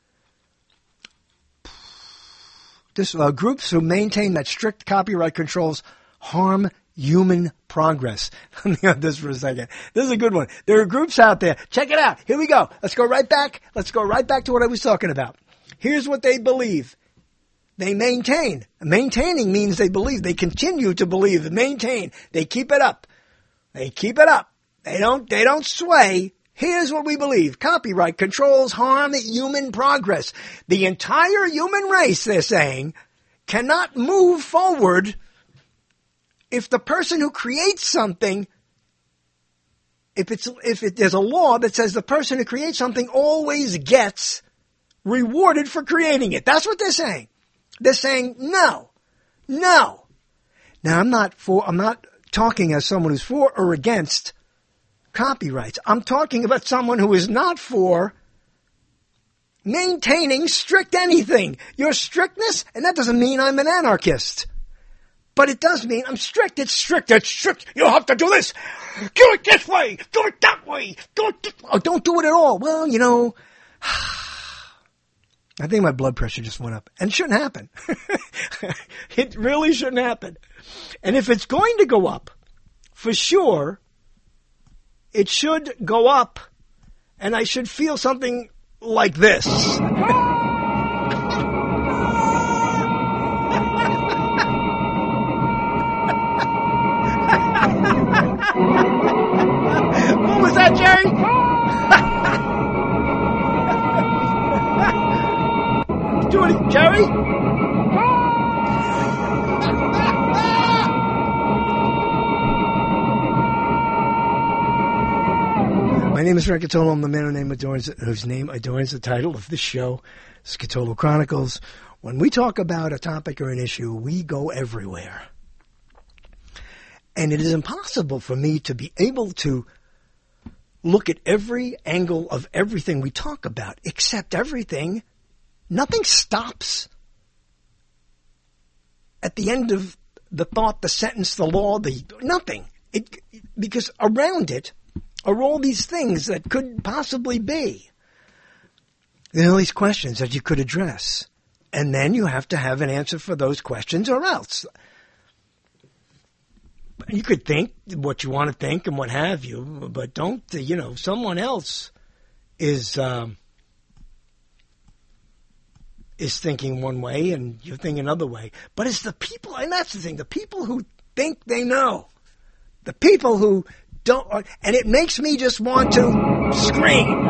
This groups who maintain that strict copyright controls harm human progress. Let me on this for a second. This is a good one. There are groups out there. Check it out. Here we go. Let's go right back to what I was talking about. Here's what they believe. They maintain. Maintaining means they believe. They continue to believe. Maintain. They keep it up. They keep it up. They don't sway. Here's what we believe. Copyright controls harm human progress. The entire human race, they're saying, cannot move forward if the person who creates something, if there's a law that says the person who creates something always gets rewarded for creating it. That's what they're saying. They're saying no. Now I'm not talking as someone who's for or against copyrights. I'm talking about someone who is not for maintaining strict anything. Your strictness, and that doesn't mean I'm an anarchist. But it does mean I'm strict. It's strict. It's strict. You have to do this. Do it this way. Do it that way. Do it this way. Oh, don't do it at all. Well, I think my blood pressure just went up. And it shouldn't happen. It really shouldn't happen. And if it's going to go up, for sure, it should go up, and I should feel something like this. What was that, Jerry? Do it, Jerry? My name is Frank Catolo. I'm the man whose name adorns the title of this show, Scatolo Chronicles. When we talk about a topic or an issue, we go everywhere. And it is impossible for me to be able to look at every angle of everything we talk about, except everything. Nothing stops at the end of the thought, the sentence, the law, nothing. Because around it, are all these things that could possibly be. There are all these questions that you could address. And then you have to have an answer for those questions or else. You could think what you want to think and what have you, but don't, someone else is thinking one way and you're thinking another way. But it's the people, and that's the thing, the people who think they know. The people who don't, and it makes me just want to scream.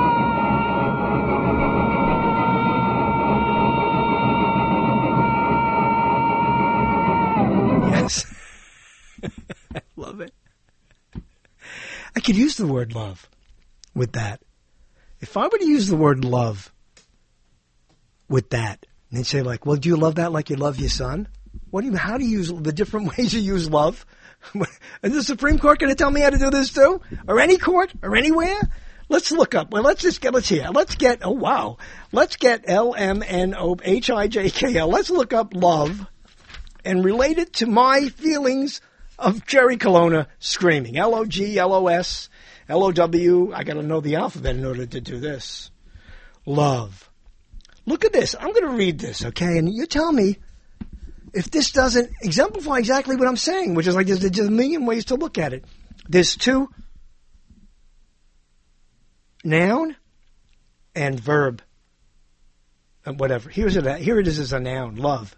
Yes. I love it. I could use the word love with that. If I were to use the word love with that, and they'd say like, well, do you love that like you love your son? How do you use the different ways you use love? Is the Supreme Court going to tell me how to do this too? Or any court? Or anywhere? Let's look up. Well, let's get LMNOHIJKL. Let's look up love and relate it to my feelings of Jerry Colonna screaming. LOG, LOS, LOW. I got to know the alphabet in order to do this. Love. Look at this. I'm going to read this, okay? And you tell me if this doesn't exemplify exactly what I'm saying, which is like there's a million ways to look at it. There's two, noun and verb, and whatever. Here it is as a noun, love.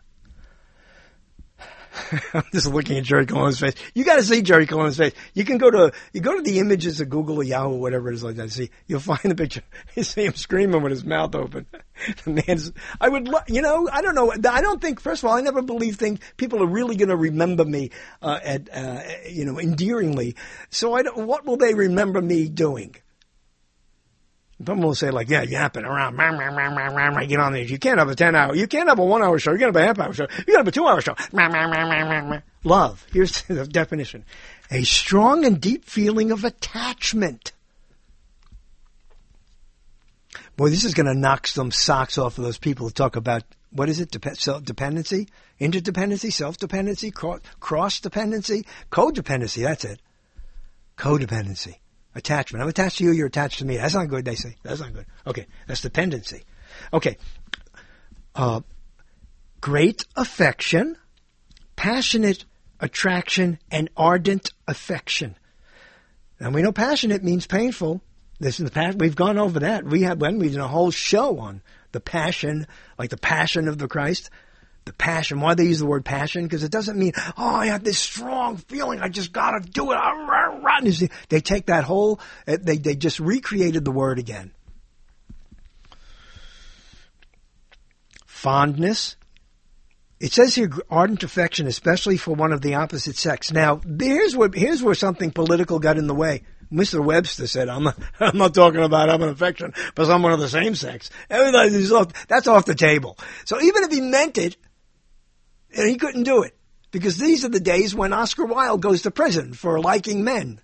I'm just looking at Jerry Colonna's face. You got to see Jerry Colonna's face. You go to the images of Google or Yahoo or whatever it is like that. See, you'll find the picture. You see him screaming with his mouth open. The man's. I don't know. I don't think. First of all, I never believe people are really going to remember me, endearingly. So what will they remember me doing? Some will say like, yeah, yapping around, get on there. You can't have a 10-hour, you can't have a 1-hour show, you can't have a half-hour show, you can't have a 2-hour show. Love, here's the definition. A strong and deep feeling of attachment. Boy, this is going to knock some socks off of those people who talk about, what is it, dependency, interdependency, self-dependency, cross-dependency, codependency, that's it. Codependency. Attachment. I'm attached to you, you're attached to me. That's not good, they say. That's not good. Okay, that's dependency. Okay. Great affection, passionate attraction, and ardent affection. And we know passionate means painful. This is the past. We've gone over that. We did a whole show on the passion, like the passion of the Christ. The passion. Why they use the word passion? Because it doesn't mean, I have this strong feeling, I just got to do it. They take that whole, they just recreated the word again. Fondness. It says here, ardent affection, especially for one of the opposite sex. Now, here's where something political got in the way. Mr. Webster said, I'm not talking about having affection for someone of the same sex. That's off the table. So even if he meant it, he couldn't do it. Because these are the days when Oscar Wilde goes to prison for liking men.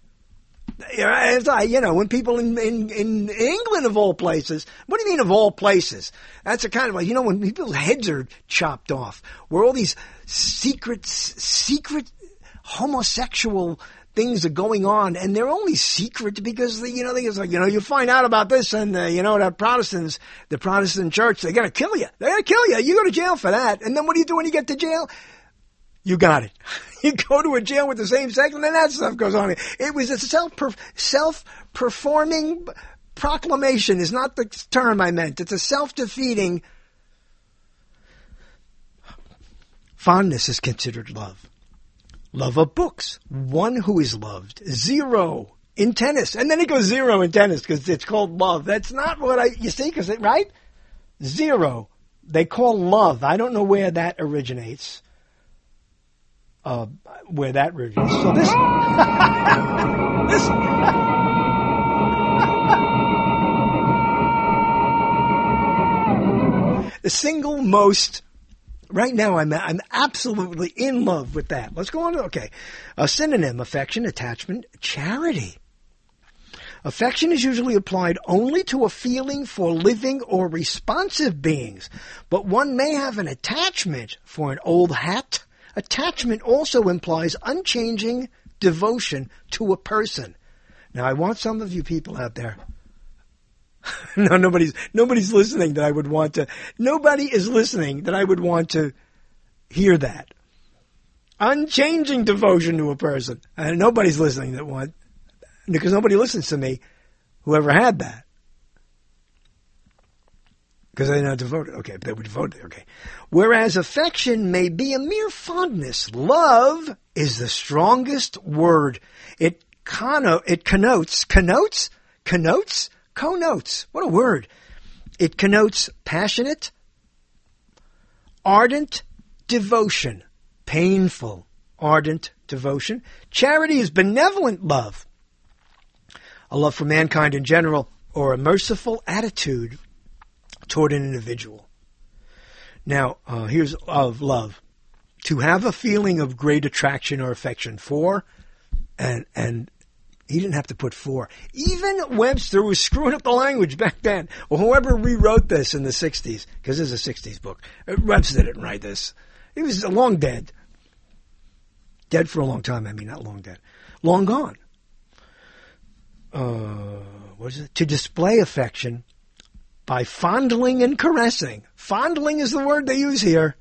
When people in England of all places, what do you mean of all places? That's a kind of like, when people's heads are chopped off, where all these secret homosexual things are going on, and they're only secret because, you find out about this and, the Protestant church, they're going to kill you. They're going to kill you. You go to jail for that. And then what do you do when you get to jail? You got it. You go to a jail with the same sex, and then that stuff goes on. It was a self-performing proclamation is not the term I meant. It's a self-defeating. Fondness is considered love. Love of books. One who is loved. 0 in tennis. And then it goes 0 in tennis because it's called love. That's not what you see, right? 0. They call love. I don't know where that originates. So this, the single most, right now I'm absolutely in love with that. Let's go on to, a synonym, affection, attachment, charity. Affection is usually applied only to a feeling for living or responsive beings, but one may have an attachment for an old hat. Attachment also implies unchanging devotion to a person. Now, I want some of you people out there. No, nobody's listening that I would want to. Nobody is listening that I would want to hear that. Unchanging devotion to a person. And nobody's listening that want, because nobody listens to me, whoever had that. Because they're not devoted. Okay, they were devoted. Okay. Whereas affection may be a mere fondness, love is the strongest word. It connotes. What a word. It connotes passionate, ardent devotion. Painful, ardent devotion. Charity is benevolent love. A love for mankind in general, or a merciful attitude toward an individual. Now, here's of love. To have a feeling of great attraction or affection for, and he didn't have to put for. Even Webster was screwing up the language back then, or whoever rewrote this in the 60s, because this is a 60s book. Webster didn't write this. He was long dead. Dead for a long time, not long dead. Long gone. What is it? To display affection by fondling and caressing. Fondling is the word they use here.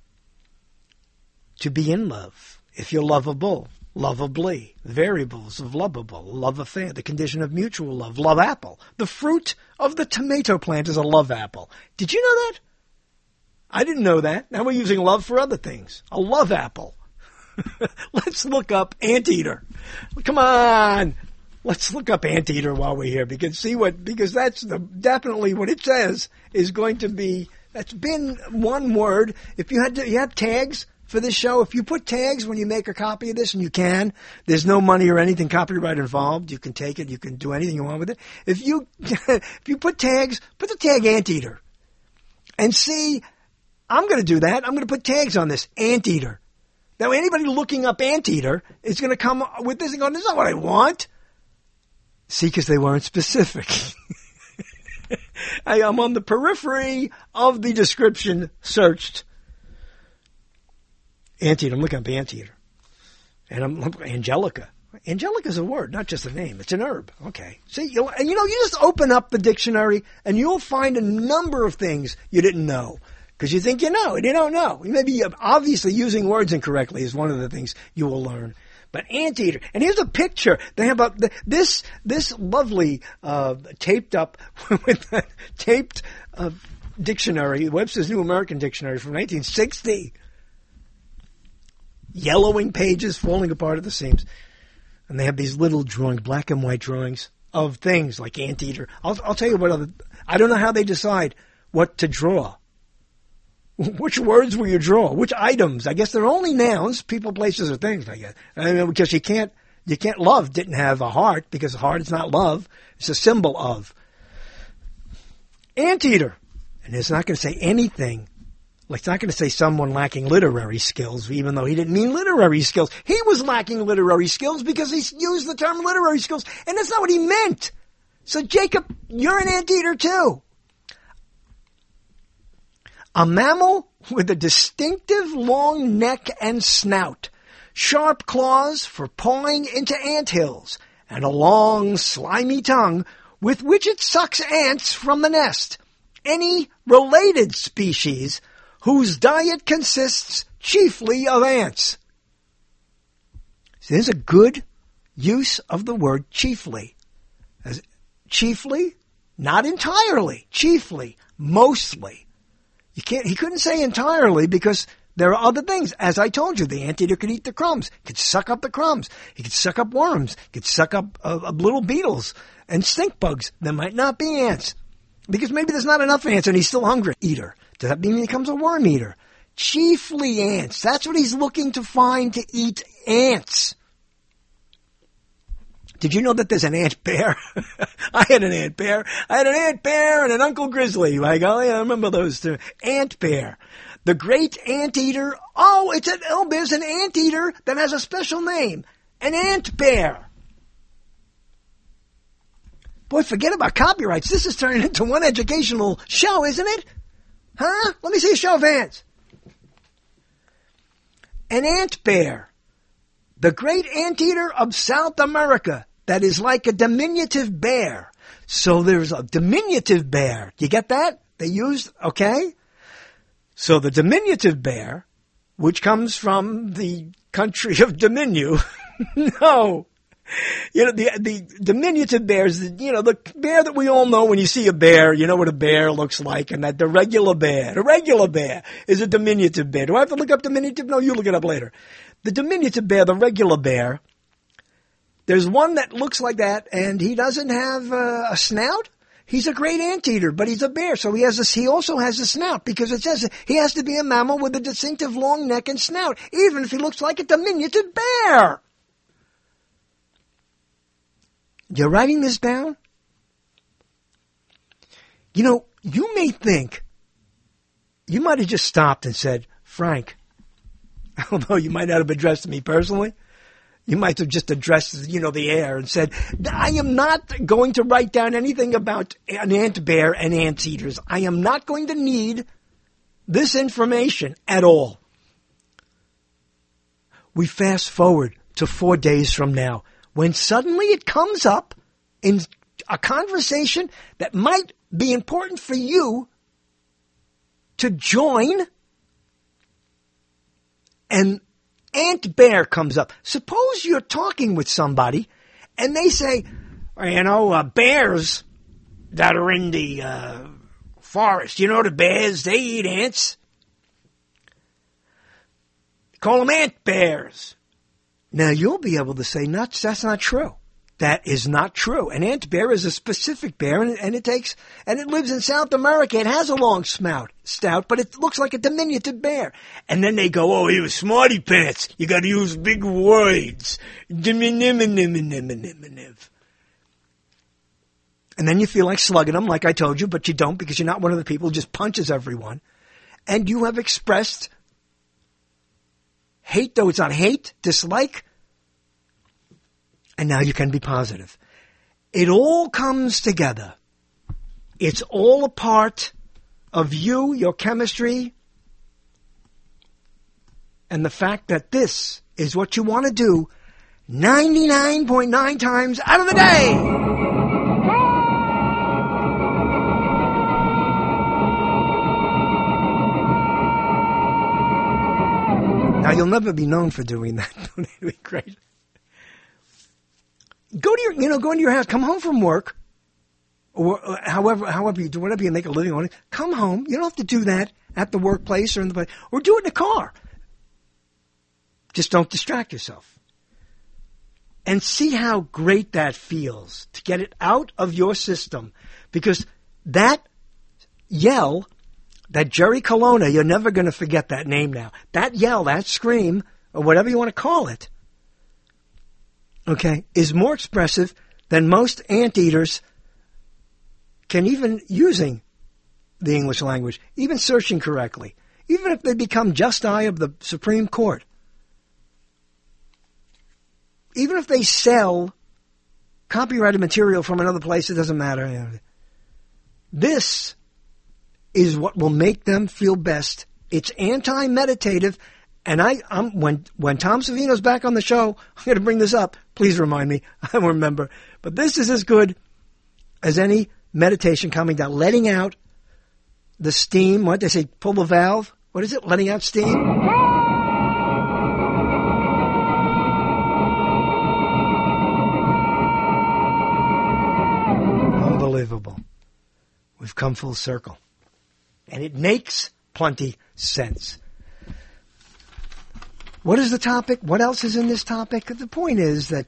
To be in love. If you're lovable, lovably. Variables of lovable, love affair, the condition of mutual love, love apple. The fruit of the tomato plant is a love apple. Did you know that? I didn't know that. Now we're using love for other things. A love apple. Let's look up anteater. Come on. Let's look up anteater while we're here because that's definitely what it says is going to be. That's been one word. If you have tags for this show, if you put tags when you make a copy of this, and you can, there's no money or anything copyright involved. You can take it. You can do anything you want with it. If you put tags, put the tag anteater and see. I'm going to do that. I'm going to put tags on this anteater. Now, anybody looking up anteater is going to come with this and go, "This is not what I want." See, because they weren't specific. I'm on the periphery of the description searched. Anteater. I'm looking up anteater. And I'm Angelica. Angelica is a word, not just a name. It's an herb. Okay. See, you just open up the dictionary and you'll find a number of things you didn't know. Because you think you know, and you don't know. You may be obviously using words incorrectly is one of the things you will learn. But anteater, and here's a picture. They have this lovely taped up with a taped dictionary, Webster's New American Dictionary from 1960. Yellowing pages, falling apart at the seams, and they have these little drawings, black and white drawings of things like anteater. I'll tell you what I don't know how they decide what to draw. Which words will you draw? Which items? I guess they're only nouns, people, places, or things, I guess. Because you can't, love didn't have a heart, because a heart is not love. It's a symbol of. Anteater. And it's not going to say anything. Like, it's not going to say someone lacking literary skills, even though he didn't mean literary skills. He was lacking literary skills because he used the term literary skills, and that's not what he meant. So, Jacob, you're an anteater, too. A mammal with a distinctive long neck and snout, sharp claws for pawing into anthills, and a long, slimy tongue with which it sucks ants from the nest. Any related species whose diet consists chiefly of ants. So there's a good use of the word chiefly. As chiefly, not entirely, chiefly, mostly. He couldn't say entirely because there are other things. As I told you, the anteater could eat the crumbs. He could suck up the crumbs. He could suck up worms. He could suck up little beetles and stink bugs. There might not be ants. Because maybe there's not enough ants and he's still hungry. Eater. Does that mean he becomes a worm eater? Chiefly ants. That's what he's looking to find to eat ants. Did you know that there's an ant bear? I had an ant bear. I had an ant bear and an Uncle Grizzly. Like, oh yeah, I remember those two. Ant bear. The great anteater. Oh, there's an anteater that has a special name. An ant bear. Boy, forget about copyrights. This is turning into one educational show, isn't it? Huh? Let me see a show of hands. An ant bear. The great anteater of South America. that is like a diminutive bear. So there's a diminutive bear. You get that? They used, okay? So the diminutive bear, which comes from the country of diminu, no. You know, the diminutive bear is, the bear that we all know when you see a bear, you know what a bear looks like, and that the regular bear is a diminutive bear. Do I have to look up diminutive? No, you look it up later. The diminutive bear, the regular bear, there's one that looks like that, and he doesn't have a snout. He's a great anteater, but he's a bear, so he also has a snout, because it says he has to be a mammal with a distinctive long neck and snout, even if he looks like a diminutive bear. You're writing this down? You may think, you might have just stopped and said, Frank, although you might not have addressed me personally, you might have just addressed, the air and said, I am not going to write down anything about an ant bear and anteaters. I am not going to need this information at all. We fast forward to 4 days from now, when suddenly it comes up in a conversation that might be important for you to join, and ant bear comes up. Suppose you're talking with somebody and they say, bears that are in the forest, the bears, they eat ants. Call them ant bears. Now you'll be able to say, that's not true. That is not true. An ant bear is a specific bear, and it lives in South America. It has a long snout, but it looks like a diminutive bear. And then they go, oh, he was smarty pants. You got to use big words. And then you feel like slugging them, like I told you, but you don't, because you're not one of the people who just punches everyone. And you have expressed hate, though it's not hate, dislike. And now you can be positive. It all comes together. It's all a part of you, your chemistry, and the fact that this is what you want to do 99.9 times out of the day. Now, you'll never be known for doing that. It'd be great. Go into your house, come home from work, or however you do, whatever you make a living on it, come home. You don't have to do that at the workplace or in the place, or do it in the car. Just don't distract yourself. And see how great that feels to get it out of your system, because that yell, that Jerry Colonna, you're never going to forget that name now. That yell, that scream, or whatever you want to call it, okay, is more expressive than most anteaters can, even using the English language, even searching correctly, even if they become Justice of the Supreme Court, even if they sell copyrighted material from another place, it doesn't matter. This is what will make them feel best. It's anti-meditative. And when Tom Savino's back on the show, I'm going to bring this up. Please remind me. I don't remember. But this is as good as any meditation coming down, letting out the steam. What they say, pull the valve. What is it? Letting out steam? Unbelievable. We've come full circle. And it makes plenty sense. What is the topic? What else is in this topic? The point is that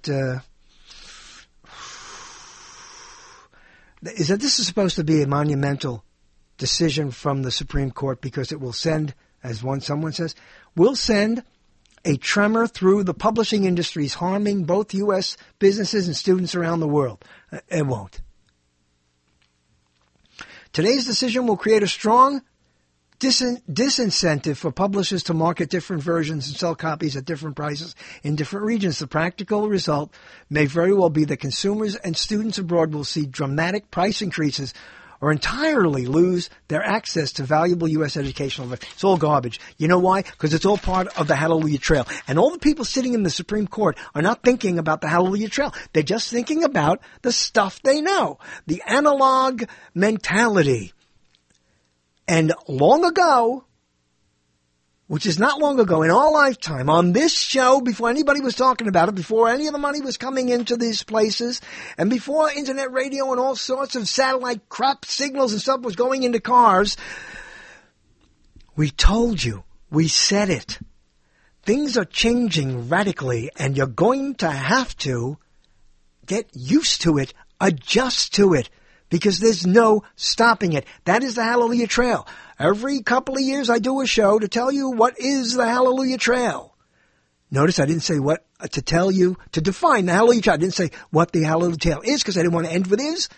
this is supposed to be a monumental decision from the Supreme Court, because it will send, as someone says, will send a tremor through the publishing industries, harming both U.S. businesses and students around the world. It won't. Today's decision will create a strong disincentive for publishers to market different versions and sell copies at different prices in different regions. The practical result may very well be that consumers and students abroad will see dramatic price increases, or entirely lose their access to valuable U.S. educational information. It's all garbage. You know why? Because it's all part of the Hallelujah Trail. And all the people sitting in the Supreme Court are not thinking about the Hallelujah Trail. They're just thinking about the stuff they know. The analog mentality. And long ago, which is not long ago, in our lifetime, on this show, before anybody was talking about it, before any of the money was coming into these places, and before internet radio and all sorts of satellite crap signals and stuff was going into cars, we told you, we said it. Things are changing radically, and you're going to have to get used to it, adjust to it, because there's no stopping it. That is the Hallelujah Trail. Every couple of years I do a show to tell you what is the Hallelujah Trail. Notice I didn't say what to tell you, to define the Hallelujah Trail. I didn't say what the Hallelujah Trail is because I didn't want to end with is.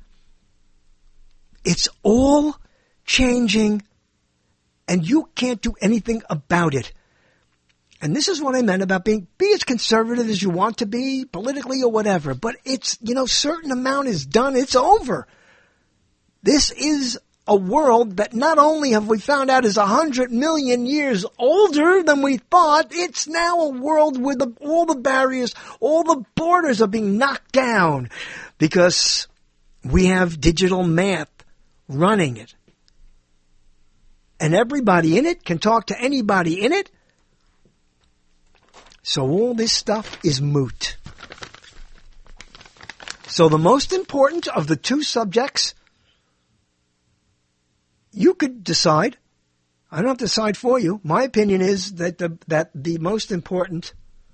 It's all changing and you can't do anything about it. And this is what I meant about be as conservative as you want to be, politically or whatever. But it's, certain amount is done. It's over. This is a world that not only have we found out is 100 million years older than we thought, it's now a world where all the barriers, all the borders are being knocked down because we have digital math running it. And everybody in it can talk to anybody in it. So all this stuff is moot. So the most important of the two subjects, you could decide. I don't have to decide for you. My opinion is that the most important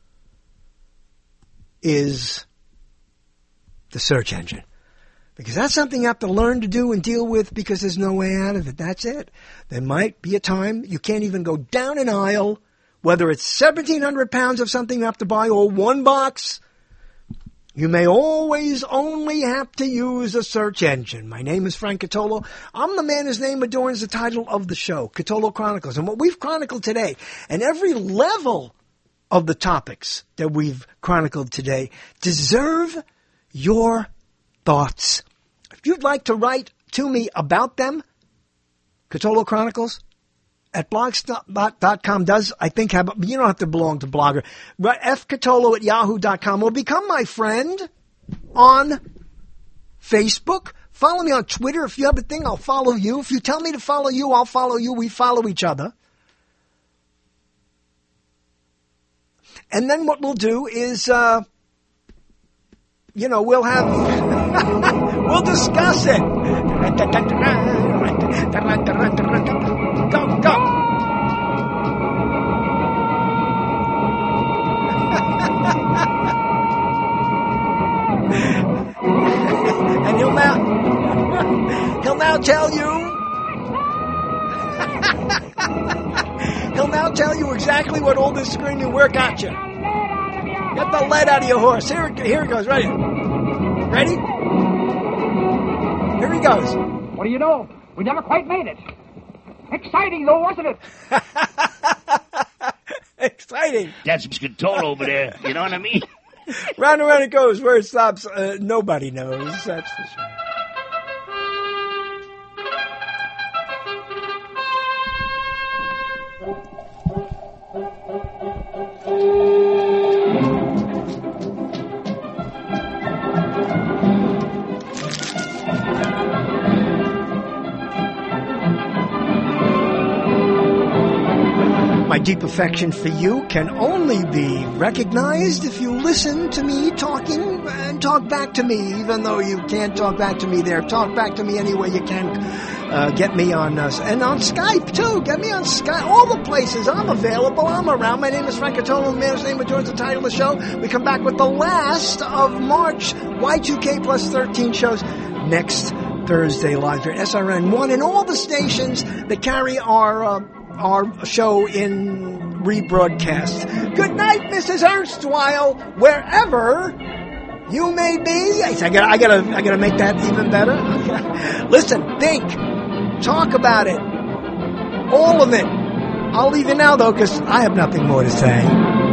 is the search engine. Because that's something you have to learn to do and deal with because there's no way out of it. That's it. There might be a time you can't even go down an aisle, whether it's 1,700 pounds of something you have to buy or one box. You may always only have to use a search engine. My name is Frank Catolo. I'm the man whose name adorns the title of the show, Catolo Chronicles. And what we've chronicled today, and every level of the topics that we've chronicled today, deserve your thoughts. If you'd like to write to me about them, Catolo Chronicles at blogspot.com does, I think, have, you don't have to belong to Blogger. fcatolo@yahoo.com, or become my friend on Facebook. Follow me on Twitter. If you have a thing, I'll follow you. If you tell me to follow you, I'll follow you. We follow each other. And then what we'll do is, we'll have, we'll discuss it. Go, go. And he'll now tell you, he'll now tell you exactly what all this screaming work got you. Get the lead out of your horse. Here it goes. Ready? Ready? Here he goes. What do you know? We never quite made it. Exciting, though, wasn't it? Exciting. That's Catolo over there. You know what I mean? Round and round it goes. Where it stops, nobody knows. That's for sure. My deep affection for you can only be recognized if you listen to me talking and talk back to me, even though you can't talk back to me there. Talk back to me any way you can. Get me on, and on Skype too. Get me on Skype. All the places. I'm available. I'm around. My name is Frank Catolo. The man's name adorns the title of the show. We come back with the last of March Y2K plus 13 shows next Thursday live here at SRN1 and all the stations that carry our show in rebroadcast. Good night, Mrs. Erstwhile, wherever you may be. I gotta make that even better. Listen, think, talk about it, all of it. I'll leave you now though, because I have nothing more to say.